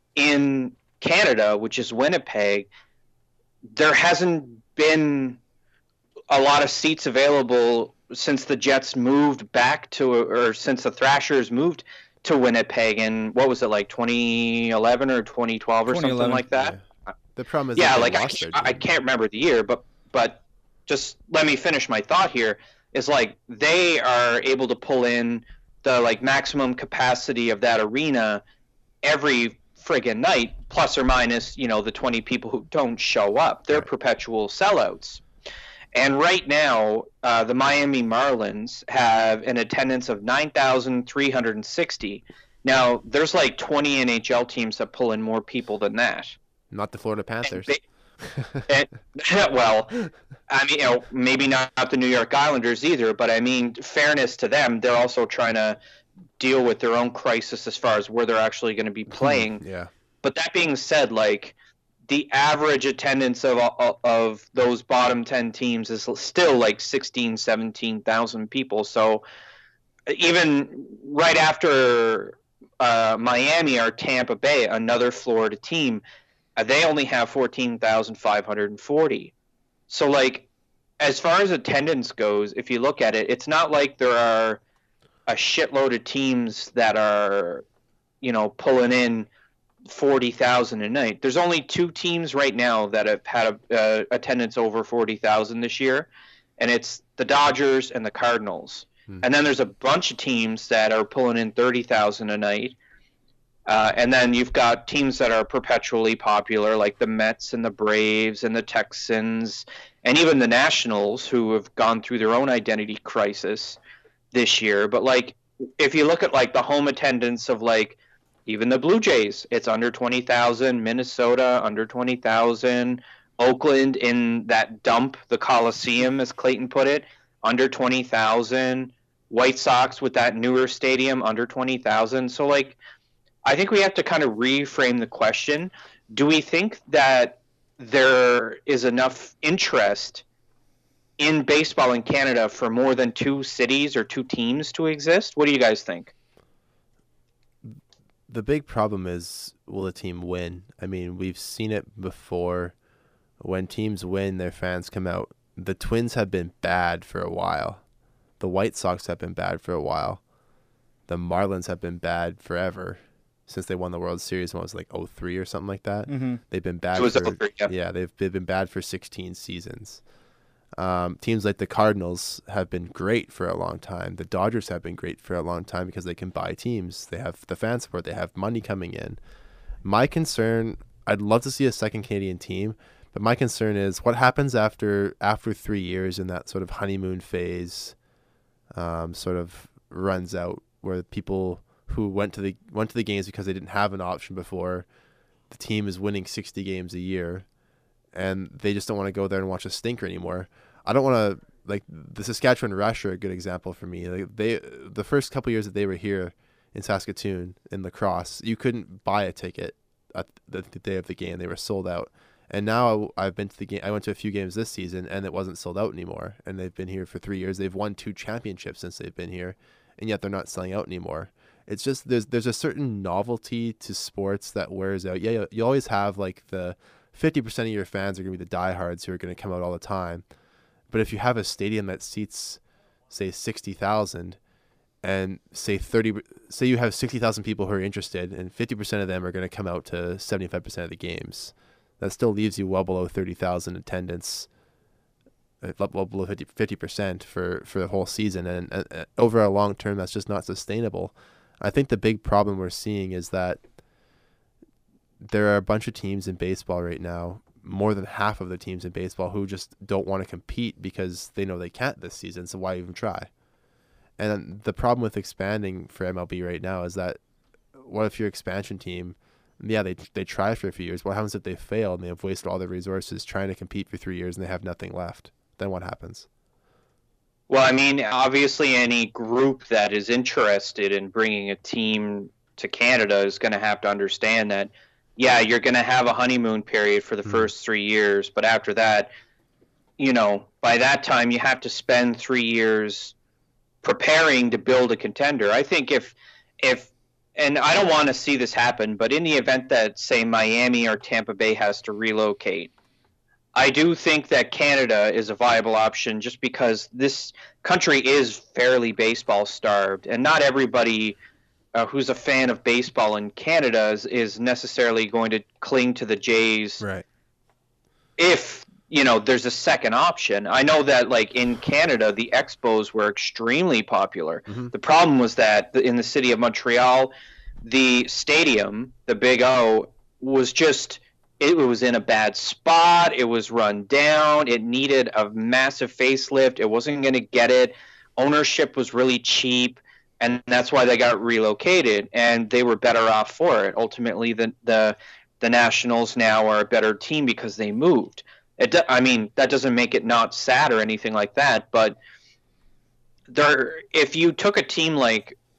in Canada, which is Winnipeg, there hasn't been a lot of seats available since the Jets moved back to, or since the Thrashers moved to Winnipeg in, what was it, like twenty eleven or twenty twelve or something like that? Yeah. The problem is, yeah, they like I lost can't, their I team. can't remember the year, but but just let me finish my thought here. Is like they are able to pull in the like maximum capacity of that arena every friggin' night, plus or minus, you know, the twenty people who don't show up. They're Right. perpetual sellouts. And right now, uh, the Miami Marlins have an attendance of nine thousand three hundred sixty. Now, there's like twenty N H L teams that pull in more people than that. Not the Florida Panthers. They- and, well, I mean, you know, maybe not the New York Islanders either, but I mean, fairness to them, they're also trying to deal with their own crisis as far as where they're actually going to be playing. Yeah. But that being said, like the average attendance of of those bottom ten teams is still like sixteen, seventeen thousand people. So even right after uh, Miami or Tampa Bay, another Florida team, uh, they only have fourteen thousand five hundred forty. So like, as far as attendance goes, if you look at it, it's not like there are a shitload of teams that are, you know, pulling in forty thousand a night. There's only two teams right now that have had a uh, attendance over forty thousand this year, and it's the Dodgers and the Cardinals. Hmm. And then there's a bunch of teams that are pulling in thirty thousand a night. Uh, and then you've got teams that are perpetually popular, like the Mets and the Braves and the Texans, and even the Nationals, who have gone through their own identity crisis this year. But like, if you look at like the home attendance of like even the Blue Jays, it's under twenty thousand. Minnesota under twenty thousand. Oakland in that dump, the Coliseum, as Clayton put it, under twenty thousand. White Sox with that newer stadium under twenty thousand. So like, I think we have to kind of reframe the question. Do we think that there is enough interest in baseball in Canada for more than two cities or two teams to exist? What do you guys think? The big problem is, will a team win? I mean, we've seen it before. When teams win, their fans come out. The Twins have been bad for a while. The White Sox have been bad for a while. The Marlins have been bad forever. Since they won the World Series when it was like oh three or something like that. Mm-hmm. They've been bad for oh three, yeah. yeah, they've they've been bad for sixteen seasons. Um, teams like the Cardinals have been great for a long time. The Dodgers have been great for a long time because they can buy teams. They have the fan support. They have money coming in. My concern, I'd love to see a second Canadian team, but my concern is what happens after after three years in that sort of honeymoon phase um, sort of runs out, where people who went to the went to the games because they didn't have an option before. The team is winning sixty games a year, and they just don't want to go there and watch a stinker anymore. I don't want to, like, the Saskatchewan Rush are a good example for me. Like, they the first couple years that they were here in Saskatoon in lacrosse, you couldn't buy a ticket at the, the day of the game. They were sold out. And now I've been to the game. I went to a few games this season, and it wasn't sold out anymore. And they've been here for three years. They've won two championships since they've been here, and yet they're not selling out anymore. It's just there's there's a certain novelty to sports that wears out. Yeah, you, you always have like the fifty percent of your fans are going to be the diehards who are going to come out all the time. But if you have a stadium that seats, say, sixty thousand, and say thirty, say you have sixty thousand people who are interested, and fifty percent of them are going to come out to seventy-five percent of the games, that still leaves you well below thirty thousand attendance, well below fifty percent for, for the whole season. And uh, over a long term, that's just not sustainable. I think the big problem we're seeing is that there are a bunch of teams in baseball right now, more than half of the teams in baseball, who just don't want to compete because they know they can't this season, so why even try? And the problem with expanding for M L B right now is that, what if your expansion team, yeah, they they try for a few years. What happens if they fail and they have wasted all their resources trying to compete for three years and they have nothing left? Then what happens? Well, I mean, obviously any group that is interested in bringing a team to Canada is going to have to understand that, yeah, you're going to have a honeymoon period for the mm-hmm. first three years. But after that, you know, by that time you have to spend three years preparing to build a contender. I think if, if, and I don't want to see this happen, but in the event that, say, Miami or Tampa Bay has to relocate, I do think that Canada is a viable option just because this country is fairly baseball starved, and not everybody uh, who's a fan of baseball in Canada is, is necessarily going to cling to the Jays. Right. If, you know, there's a second option. I know that, like, in Canada, the Expos were extremely popular. Mm-hmm. The problem was that in the city of Montreal, the stadium, the Big O, was just... it was in a bad spot. It was run down. It needed a massive facelift. It wasn't going to get it. Ownership was really cheap, and that's why they got relocated, and they were better off for it. Ultimately, the the, the Nationals now are a better team because they moved. It, I mean, that doesn't make it not sad or anything like that, but there, if you took a team like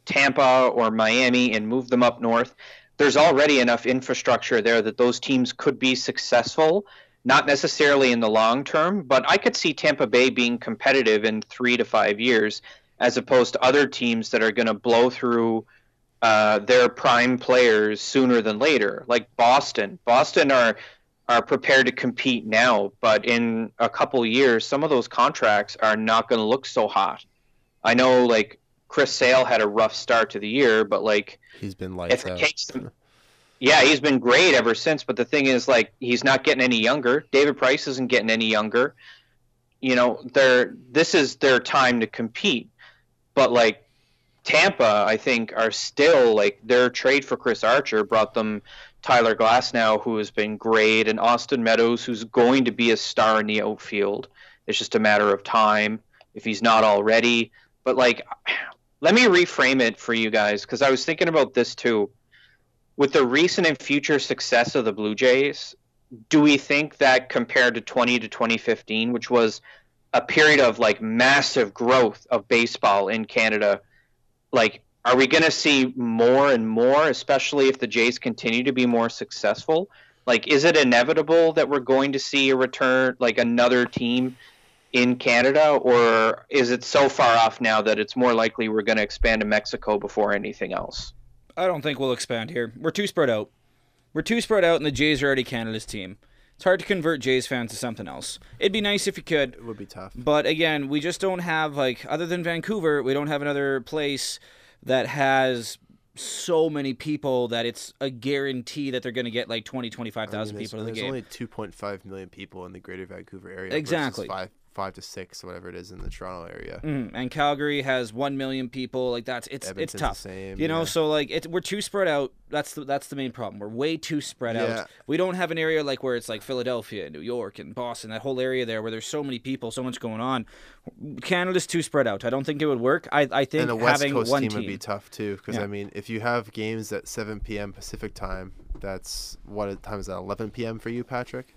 Tampa or Miami and move them up north, there's already enough infrastructure there that those teams could be successful, not necessarily in the long term, but I could see Tampa Bay being competitive in three to five years as opposed to other teams that are going to blow through uh, their prime players sooner than later, like Boston. Boston are are prepared to compete now, but in a couple years, some of those contracts are not going to look so hot. I know, like, Chris Sale had a rough start to the year, but like he's been lights out. Takes him, yeah, he's been great ever since. But the thing is, like, he's not getting any younger. David Price isn't getting any younger. You know, they're this is their time to compete. But like Tampa, I think, are still like their trade for Chris Archer brought them Tyler Glasnow, who has been great, and Austin Meadows, who's going to be a star in the outfield. It's just a matter of time if he's not already. But like, let me reframe it for you guys, because I was thinking about this too. With the recent and future success of the Blue Jays, do we think that compared to twenty to twenty fifteen, which was a period of like massive growth of baseball in Canada, like, are we going to see more and more, especially if the Jays continue to be more successful? Like, is it inevitable that we're going to see a return, like another team in Canada, or is it so far off now that it's more likely we're going to expand to Mexico before anything else? I don't think we'll expand here. We're too spread out. We're too spread out, and the Jays are already Canada's team. It's hard to convert Jays fans to something else. It'd be nice if you could. It would be tough. But again, we just don't have, like, other than Vancouver, we don't have another place that has so many people that it's a guarantee that they're going to get like twenty, twenty-five thousand I mean, people to the there's game. There's only two point five million people in the greater Vancouver area. Exactly. Versus five, five to six, whatever it is in the Toronto area. Mm, and Calgary has one million people. Like, that's it's Edmonton's it's tough. the same, you know, yeah. so like it, we're too spread out. That's the that's the main problem. We're way too spread Yeah. out. We don't have an area like where it's like Philadelphia, New York, and Boston. That whole area there where there's so many people, so much going on. Canada's too spread out. I don't think it would work. I I think And a West having Coast one team, team would be tough too, because Yeah. I mean, if you have games at seven p.m. Pacific time, that's what time is that? eleven p.m. for you, Patrick?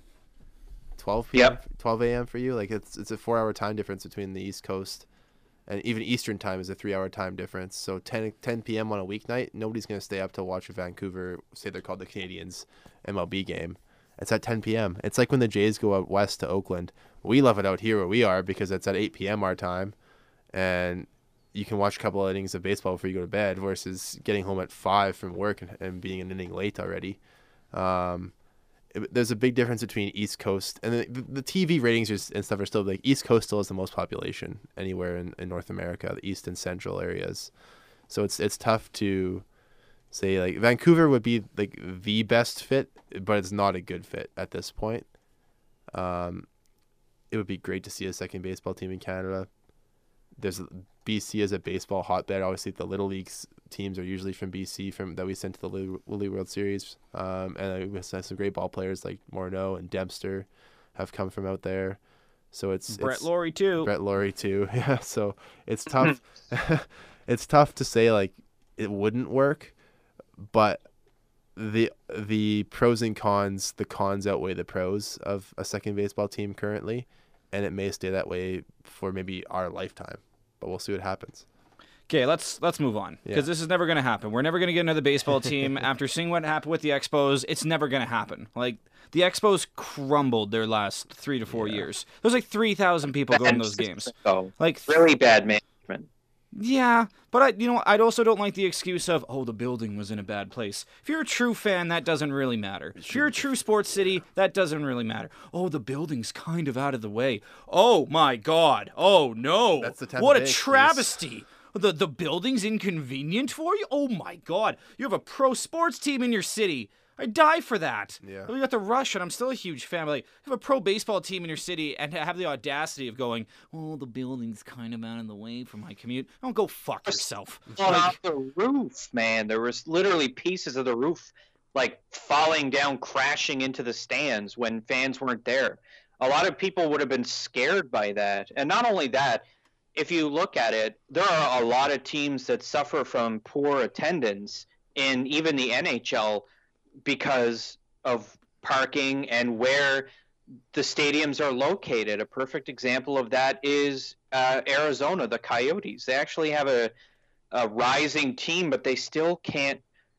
twelve p.m. Yep. twelve a.m. for you? Like, it's it's a four-hour time difference between the East Coast, and even Eastern time is a three-hour time difference. So ten p.m. on a weeknight, nobody's gonna stay up to watch a Vancouver, say they're called the Canadiens, M L B game. It's at ten p.m. It's like when the Jays go out west to Oakland. We love it out here where we are because it's at eight p.m. our time, and you can watch a couple of innings of baseball before you go to bed versus getting home at five from work and, and being an inning late already. Um, it, there's a big difference between East Coast and the, the T V ratings are, and stuff are still like East Coast still has the most population anywhere in, in North America, the East and Central areas. So it's it's tough to say like Vancouver would be like the best fit, but it's not a good fit at this point. Um, it would be great to see a second baseball team in Canada. There's B C as a baseball hotbed. Obviously, the Little Leagues teams are usually from B C, from that we sent to the Little League World Series. Um, and we have some great ball players like Morneau and Dempster have come from out there. So it's Brett it's, Laurie too. Brett Laurie too. Yeah. So it's tough. It's tough to say like it wouldn't work, but the the pros and cons, the cons outweigh the pros of a second baseball team currently, and it may stay that way for maybe our lifetime. But we'll see what happens. Okay, let's let's move on because Yeah. this is never going to happen. We're never going to get another baseball team after seeing what happened with the Expos. It's never going to happen. Like, the Expos crumbled their last three to four Yeah. years. There's like three thousand people going to those games. So, Like, really bad management. yeah, but I, you know, I also don't like the excuse of, oh, the building was in a bad place. If you're a true fan, that doesn't really matter. If you're a true sports city, that doesn't really matter. Oh, the building's kind of out of the way. Oh my God. Oh no. That's the Tampa what a Bay excuse. travesty. The the building's inconvenient for you? Oh my God. You have a pro sports team in your city. I die for that. Yeah. We got the rush, and I'm still a huge fan. But like, you have a pro baseball team in your city and have the audacity of going, oh, the building's kind of out of the way for my commute. Don't go fuck yourself. Falling Like, off the roof, man. There was literally pieces of the roof like falling down, crashing into the stands when fans weren't there. A lot of people would have been scared by that. And not only that, if you look at it, there are a lot of teams that suffer from poor attendance in even the N H L because of parking and where the stadiums are located. A perfect example of that is uh, Arizona, the Coyotes. They actually have a a rising team, but they still can't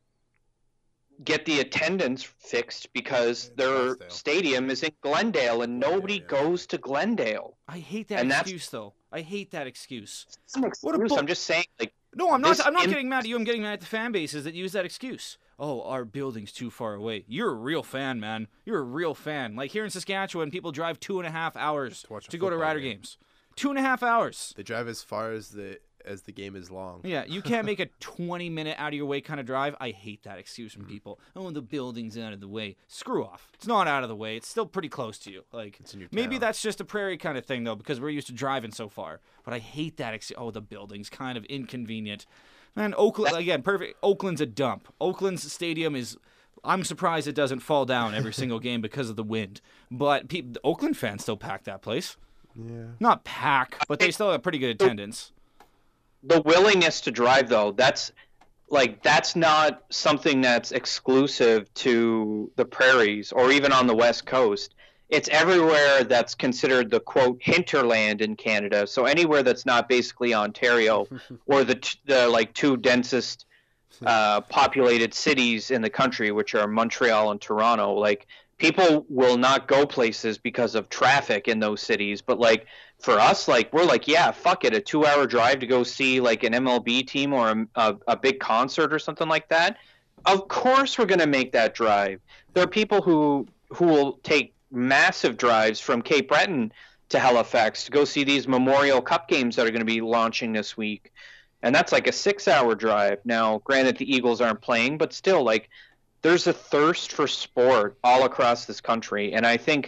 get the attendance fixed because It's their Scottsdale. stadium is in Glendale and Glendale, nobody yeah. goes to Glendale. I hate that And that's- excuse, though. I hate that excuse. It's an What a excuse. bull- I'm just saying, like, No, I'm This not. I'm not in- getting mad at you. I'm getting mad at the fan bases that use that excuse. Oh, our building's too far away. You're a real fan, man. You're a real fan. Like here in Saskatchewan, people drive two and a half hours To watch a to go to football Rider game. games. Two and a half hours. They drive as far as the as the game is long. Yeah, you can't make a twenty minute out of your way kind of drive. I hate that excuse Mm-hmm. from people. Oh, the building's out of the way. Screw off. It's not out of the way. It's still pretty close to you. Like It's in your maybe town. that's just a prairie kind of thing though, because we're used to driving so far. But I hate that excuse. Oh, the building's kind of inconvenient. Man, Oakland again. Perfect. Oakland's a dump. Oakland's stadium is. I'm surprised it doesn't fall down every single game because of the wind. But pe- the Oakland fans still pack that place. Yeah. Not pack, but they still have pretty good attendance. the willingness to drive, though, that's like that's not something that's exclusive to the prairies or even on the West Coast. It's everywhere that's considered the quote hinterland in Canada. So anywhere that's not basically Ontario or the t- the like two densest uh, populated cities in the country, which are Montreal and Toronto. Like people will not go places because of traffic in those cities. But like for us, like we're like, yeah, fuck it, a two-hour drive to go see like an M L B team or a, a, a big concert or something like that. Of course, we're gonna make that drive. There are people who who will take massive drives from Cape Breton to Halifax to go see these Memorial Cup games that are going to be launching this week. And that's like a six-hour drive. Now, granted, the Eagles aren't playing, but still, like, there's a thirst for sport all across this country. And I think,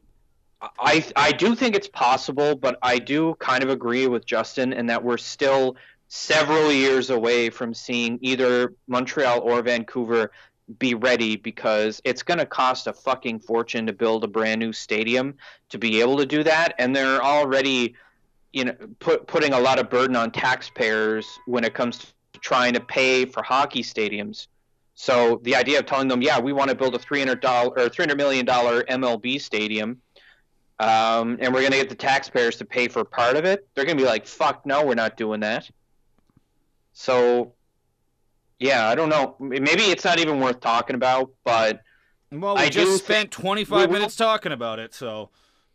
I, I do think it's possible, but I do kind of agree with Justin in that we're still several years away from seeing either Montreal or Vancouver be ready, because it's going to cost a fucking fortune to build a brand new stadium to be able to do that. And they're already, you know, put, putting a lot of burden on taxpayers when it comes to trying to pay for hockey stadiums. So the idea of telling them, yeah, we want to build a three hundred dollars or three hundred million dollars M L B stadium, um, and we're going to get the taxpayers to pay for part of it, they're going to be like, fuck no, we're not doing that. So, yeah, I don't know. Maybe it's not even worth talking about, but Well, we I just do spent think- twenty-five we will- minutes talking about it, so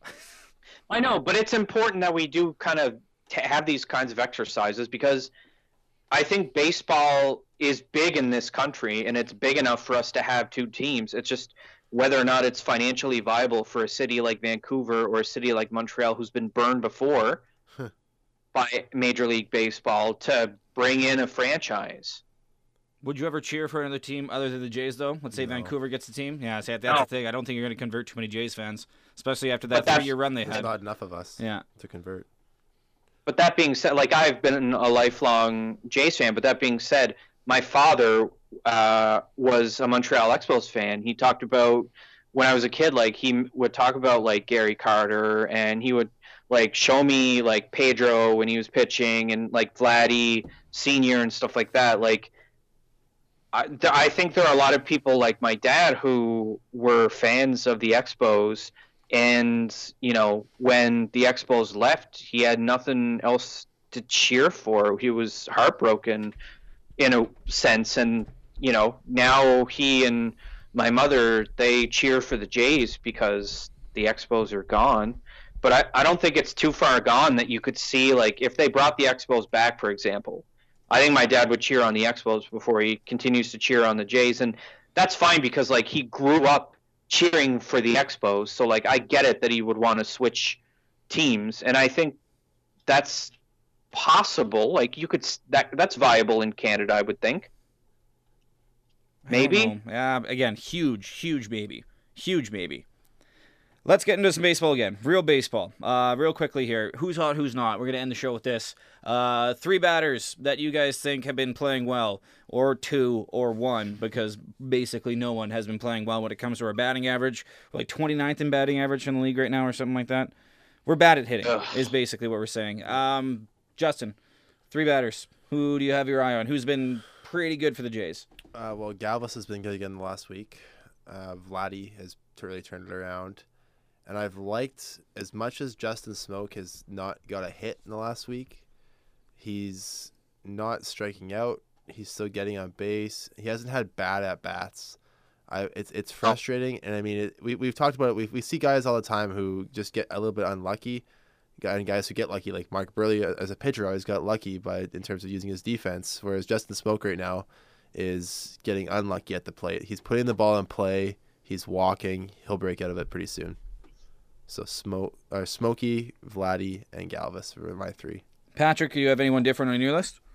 I know, but it's important that we do kind of t- have these kinds of exercises, because I think baseball is big in this country and it's big enough for us to have two teams. It's just whether or not it's financially viable for a city like Vancouver or a city like Montreal, who's been burned before by Major League Baseball, to bring in a franchise. would you ever cheer for another team other than the Jays, though? Let's say No. Vancouver gets a team. Yeah, see, that's No. the thing. I don't think you're going to convert too many Jays fans, especially after But that that's- three-year run they There's had. not enough of us Yeah. to convert. But that being said, like I've been a lifelong Jays fan, but that being said, my father uh, was a Montreal Expos fan. He talked about when I was a kid, like he would talk about like Gary Carter, and he would like show me like Pedro when he was pitching, and like Vladdy Senior and stuff like that. Like I, th- I think there are a lot of people like my dad who were fans of the Expos. And, you know, when the Expos left, he had nothing else to cheer for. He was heartbroken in a sense. And, you know, now he and my mother, they cheer for the Jays because the Expos are gone. But I, I don't think it's too far gone that you could see, like, if they brought the Expos back, for example, I think my dad would cheer on the Expos before he continues to cheer on the Jays. And that's fine because, like, he grew up cheering for the Expos, so like I get it that he would want to switch teams, and I think that's possible. Like you could that that's viable in Canada, I would think. I don't Maybe? know. Yeah, again, huge, huge maybe. Huge maybe. Let's get into some baseball again. Real baseball. Uh, real quickly here. Who's hot, who's not? We're going to end the show with this. Uh, three batters that you guys think have been playing well, or two, or one, because basically no one has been playing well when it comes to our batting average. We're like twenty-ninth in batting average in the league right now or something like that. We're bad at hitting, Ugh. is basically what we're saying. Um, Justin, three batters. Who do you have your eye on? Who's been pretty good for the Jays? Uh, well, Galvis has been good again the last week. Uh, Vladdy has t- really turned it around. And I've liked, as much as Justin Smoke has not got a hit in the last week, he's not striking out. He's still getting on base. He hasn't had bad at bats. I it's it's frustrating, and I mean it, we we've talked about it. We we see guys all the time who just get a little bit unlucky, and guys who get lucky, like Mark Burley as a pitcher always got lucky by in terms of using his defense, whereas Justin Smoke right now is getting unlucky at the plate. He's putting the ball in play. He's walking. He'll break out of it pretty soon. So Smoke, or Smokey, Vladdy, and Galvis were my three. Patrick, do you have anyone different on your list?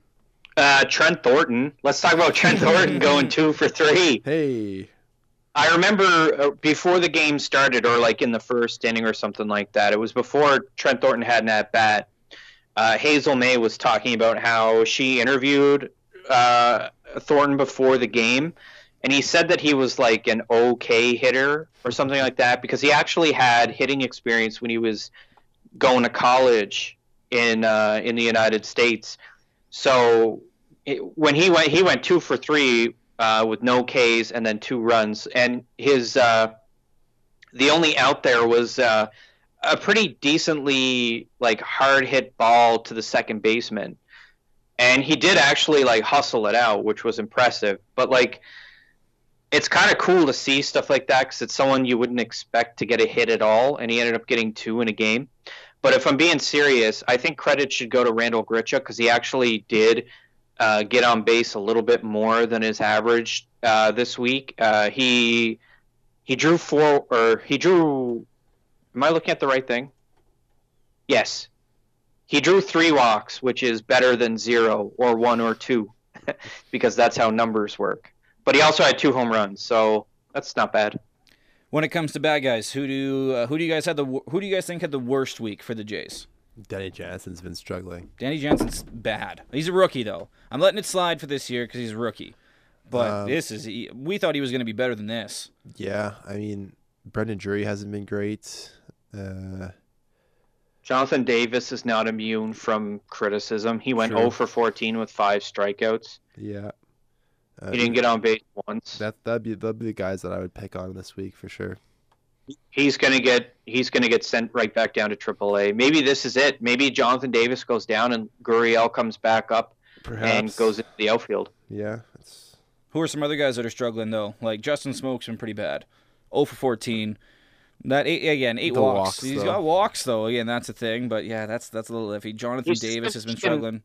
Uh, Trent Thornton. Let's talk about Trent Thornton going two for three. Hey. I remember before the game started, or like in the first inning or something like that, it was before Trent Thornton had an at-bat. Uh, Hazel May was talking about how she interviewed uh, Thornton before the game, and he said that he was like an okay hitter or something like that because he actually had hitting experience when he was going to college in uh, in the United States. So it, when he went, he went two for three uh, with no Ks and then two runs, and his uh, the only out there was uh, a pretty decently like hard hit ball to the second baseman, and he did actually like hustle it out, which was impressive. But like, it's kind of cool to see stuff like that because it's someone you wouldn't expect to get a hit at all, and he ended up getting two in a game. But if I'm being serious, I think credit should go to Randall Grichuk because he actually did uh, get on base a little bit more than his average uh, this week. Uh, he he drew four, or he drew. Am I looking at the right thing? Yes, he drew three walks, which is better than zero or one or two, because that's how numbers work. But he also had two home runs, so that's not bad. When it comes to bad guys, who do uh, who do you guys had the who do you guys think had the worst week for the Jays? Danny Jansen's been struggling. Danny Jansen's bad. He's a rookie though. I'm letting it slide for this year because he's a rookie. But um, this is we thought he was going to be better than this. Yeah, I mean Brendan Drury hasn't been great. Uh, Jonathan Davis is not immune from criticism. He went True. zero for fourteen with five strikeouts. Yeah. Uh, he didn't get on base once. That that'd be that'd be the guys that I would pick on this week for sure. He's gonna get he's gonna get sent right back down to triple A. Maybe this is it. Maybe Jonathan Davis goes down and Gurriel comes back up Perhaps. and goes into the outfield. Yeah. It's... Who are some other guys that are struggling though? Like Justin Smoke's been pretty bad. zero for fourteen. That eight again, eight The walks. walks, He's though. got walks though. Again, that's a thing. But yeah, that's that's a little iffy. Jonathan He's Davis has been been- struggling.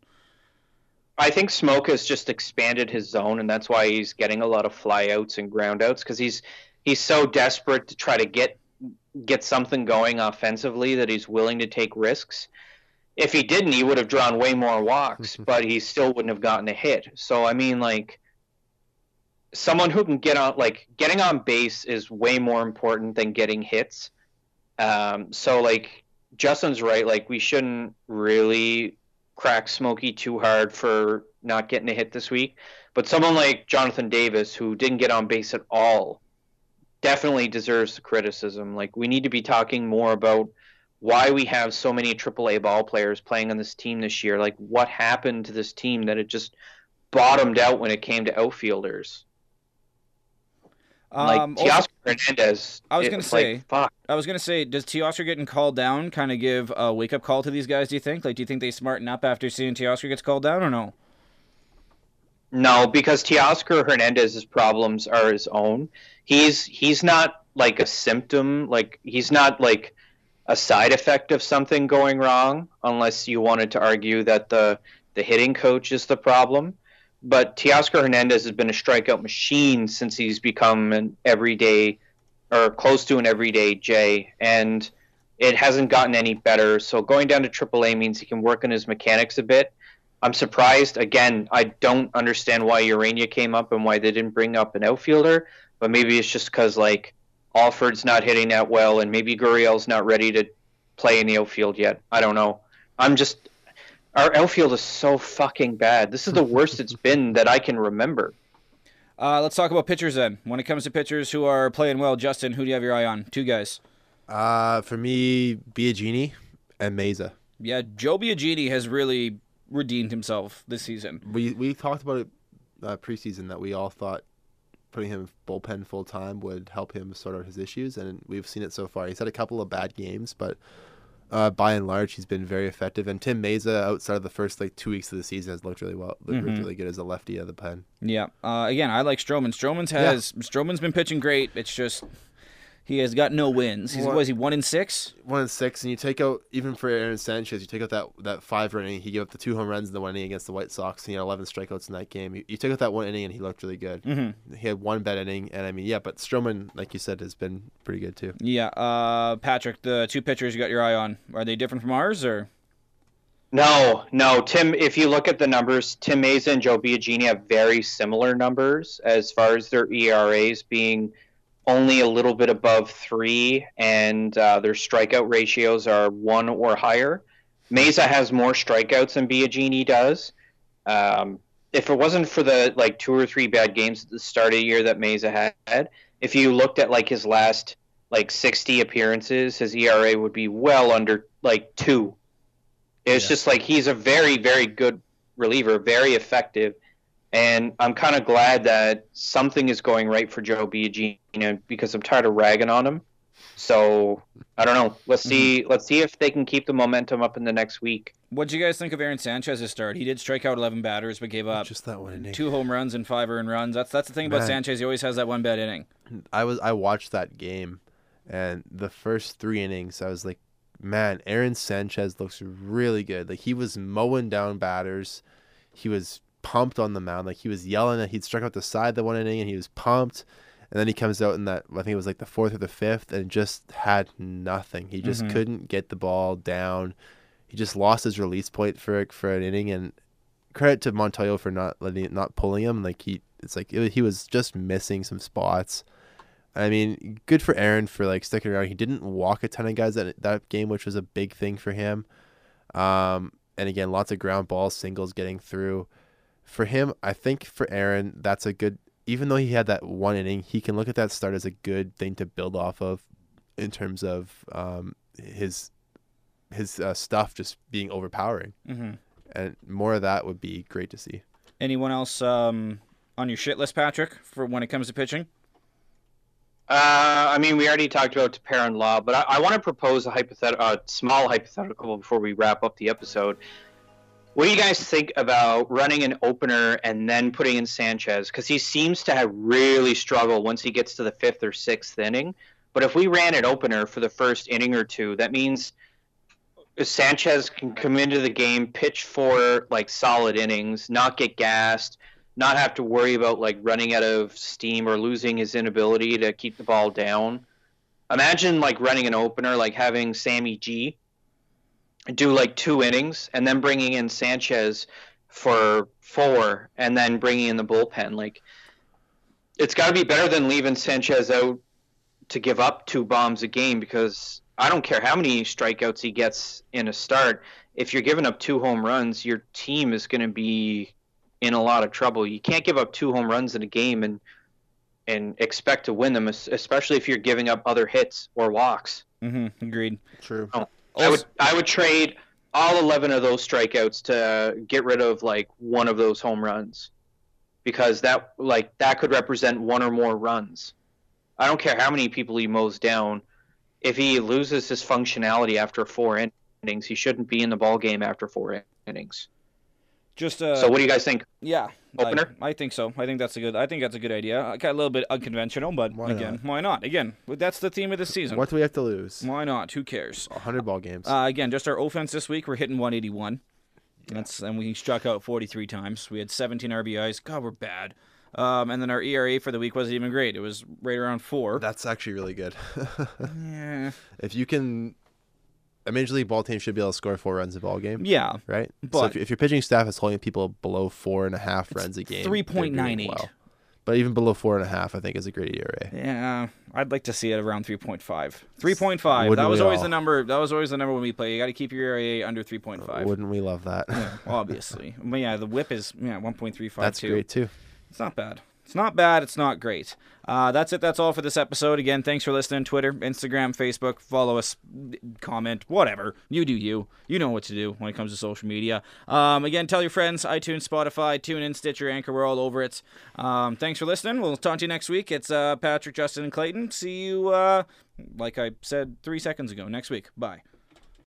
I think Smoke has just expanded his zone, and that's why he's getting a lot of flyouts and groundouts because he's he's so desperate to try to get get something going offensively that he's willing to take risks. If he didn't, he would have drawn way more walks, but he still wouldn't have gotten a hit. So I mean, like, someone who can get on, like, getting on base is way more important than getting hits. Um, so like, Justin's right. Like, we shouldn't really crack Smokey too hard for not getting a hit this week. But someone like Jonathan Davis, who didn't get on base at all, definitely deserves the criticism. Like, we need to be talking more about why we have so many triple A ball players playing on this team this year. Like, what happened to this team that it just bottomed out when it came to outfielders? Like, Um, Teoscar Hernandez. I was it gonna like, say- fuck. I was gonna say, does Teoscar getting called down kind of give a wake up call to these guys? Do you think? Like, do you think they smarten up after seeing Teoscar gets called down, or no? No, because Teoscar Hernandez's problems are his own. He's he's not like a symptom, like he's not like a side effect of something going wrong, unless you wanted to argue that the the hitting coach is the problem. But Teoscar Hernandez has been a strikeout machine since he's become an everyday or close to an everyday J, and it hasn't gotten any better. So going down to triple A means he can work on his mechanics a bit. I'm surprised. Again, I don't understand why Urania came up and why they didn't bring up an outfielder, but maybe it's just because, like, Alford's not hitting that well, and maybe Gurriel's not ready to play in the outfield yet. I don't know. I'm just... Our outfield is so fucking bad. This is the worst it's been that I can remember. Uh, let's talk about pitchers then. When it comes to pitchers who are playing well, Justin, who do you have your eye on? Two guys. Uh, for me, Biagini and Meza. Yeah, Joe Biagini has really redeemed himself this season. We we talked about it uh, preseason that we all thought putting him bullpen full time would help him sort out his issues, and we've seen it so far. He's had a couple of bad games, but uh, by and large, he's been very effective. And Tim Meza, outside of the first like two weeks of the season, has looked really well, looked Mm-hmm. really good as a lefty of the pen. Yeah. Uh, again, I like Stroman. Stroman's has Stroman's been pitching great. It's just he has got no wins. He's What- was he one in six? One and six, and you take out even for Aaron Sanchez, you take out that that five inning. He gave up the two home runs in the one inning against the White Sox. And he had eleven strikeouts in that game. You, you take out that one inning, and he looked really good. Mm-hmm. He had one bad inning, and I mean, yeah, but Stroman, like you said, has been pretty good too. Yeah. Uh, Patrick, the two pitchers you got your eye on, are they different from ours or? No, no, Tim. If you look at the numbers, Tim Meza and Joe Biagini have very similar numbers as far as their E R As being only a little bit above three, and uh, their strikeout ratios are one or higher. Meza has more strikeouts than Biagini does. Um, if it wasn't for the like two or three bad games at the start of the year that Meza had, if you looked at like his last like sixty appearances, his E R A would be well under like two. It's Yeah. just like he's a very, very good reliever, very effective. And I'm kind of glad that something is going right for Joe Biagini because I'm tired of ragging on him. So I don't know. Let's see. Let's see if they can keep the momentum up in the next week. What do you guys think of Aaron Sanchez's start? He did strike out eleven batters, but gave up Just that one inning. two home runs and five earned runs. That's that's the thing about Man. Sanchez. He always has that one bad inning. I was I watched that game, and the first three innings, I was like, man, Aaron Sanchez looks really good. Like he was mowing down batters, he was pumped on the mound. Like he was yelling that he'd struck out the side the one inning, and he was pumped. And then he comes out in that, I think it was like the fourth or the fifth, and just had nothing. He just Mhm. couldn't get the ball down. He just lost his release point for for an inning. And credit to Montoyo for not letting not pulling him. Like he, it's like it, he was just missing some spots. I mean, good for Aaron for like sticking around. He didn't walk a ton of guys that that game, which was a big thing for him. Um, and again, lots of ground balls, singles getting through. For him, I think for Aaron, that's a good. Even though he had that one inning, he can look at that start as a good thing to build off of, in terms of um, his his uh, stuff just being overpowering, Mm-hmm. and more of that would be great to see. Anyone else um, on your shit list, Patrick, for when it comes to pitching? Uh, I mean, we already talked about Taparan Law, but I, I want to propose a hypothetical, a small hypothetical before we wrap up the episode. What do you guys think about running an opener and then putting in Sanchez? Because he seems to have really struggled once he gets to the fifth or sixth inning. But if we ran an opener for the first inning or two, that means Sanchez can come into the game, pitch for like solid innings, not get gassed, not have to worry about like running out of steam or losing his inability to keep the ball down. Imagine like running an opener, like having Sammy G do like two innings and then bringing in Sanchez for four and then bringing in the bullpen. Like it's got to be better than leaving Sanchez out to give up two bombs a game, because I don't care how many strikeouts he gets in a start. If you're giving up two home runs, your team is going to be in a lot of trouble. You can't give up two home runs in a game and and expect to win them, especially if you're giving up other hits or walks. Mm-hmm. Agreed. True. I would I would trade all eleven of those strikeouts to get rid of like one of those home runs, because that like that could represent one or more runs. I don't care how many people he mows down. If he loses his functionality after four innings, he shouldn't be in the ball game after four innings. Just uh, So what do you guys think? yeah, Opener? I, I think so. I think that's a good. I think that's a good idea. Uh, Got a little bit unconventional, but Why again, not? why not? Again, that's the theme of the season. What do we have to lose? Why not? Who cares? one hundred ball games. Uh, again, just our offense this week. We're hitting one eighty-one. That's and we struck out forty-three times. We had seventeen R B Is. God, we're bad. Um, and then our E R A for the week wasn't even great. It was right around four. That's actually really good. Yeah. If you can, a major league ball team should be able to score four runs a ball game, Yeah. right? so but- if, if your pitching staff is holding people below four and a half runs a game, three they're point doing nine eight. well. But even below four and a half, I think is a great E R A. Yeah, I'd like to see it around three point five. three point five. Wouldn't That was we always all? the number. That was always the number when we play. You got to keep your E R A under three point five. Wouldn't we love that? Yeah, obviously. But yeah, the whip is yeah one point three five. That's great too. It's not bad. It's not bad. It's not great. Uh, that's it. That's all for this episode. Again, thanks for listening. Twitter, Instagram, Facebook. Follow us. Comment. Whatever. You do you. You know what to do when it comes to social media. Um, again, tell your friends. iTunes, Spotify, TuneIn, Stitcher, Anchor. We're all over it. Um, thanks for listening. We'll talk to you next week. It's uh, Patrick, Justin, and Clayton. See you, uh, like I said three seconds ago, next week. Bye.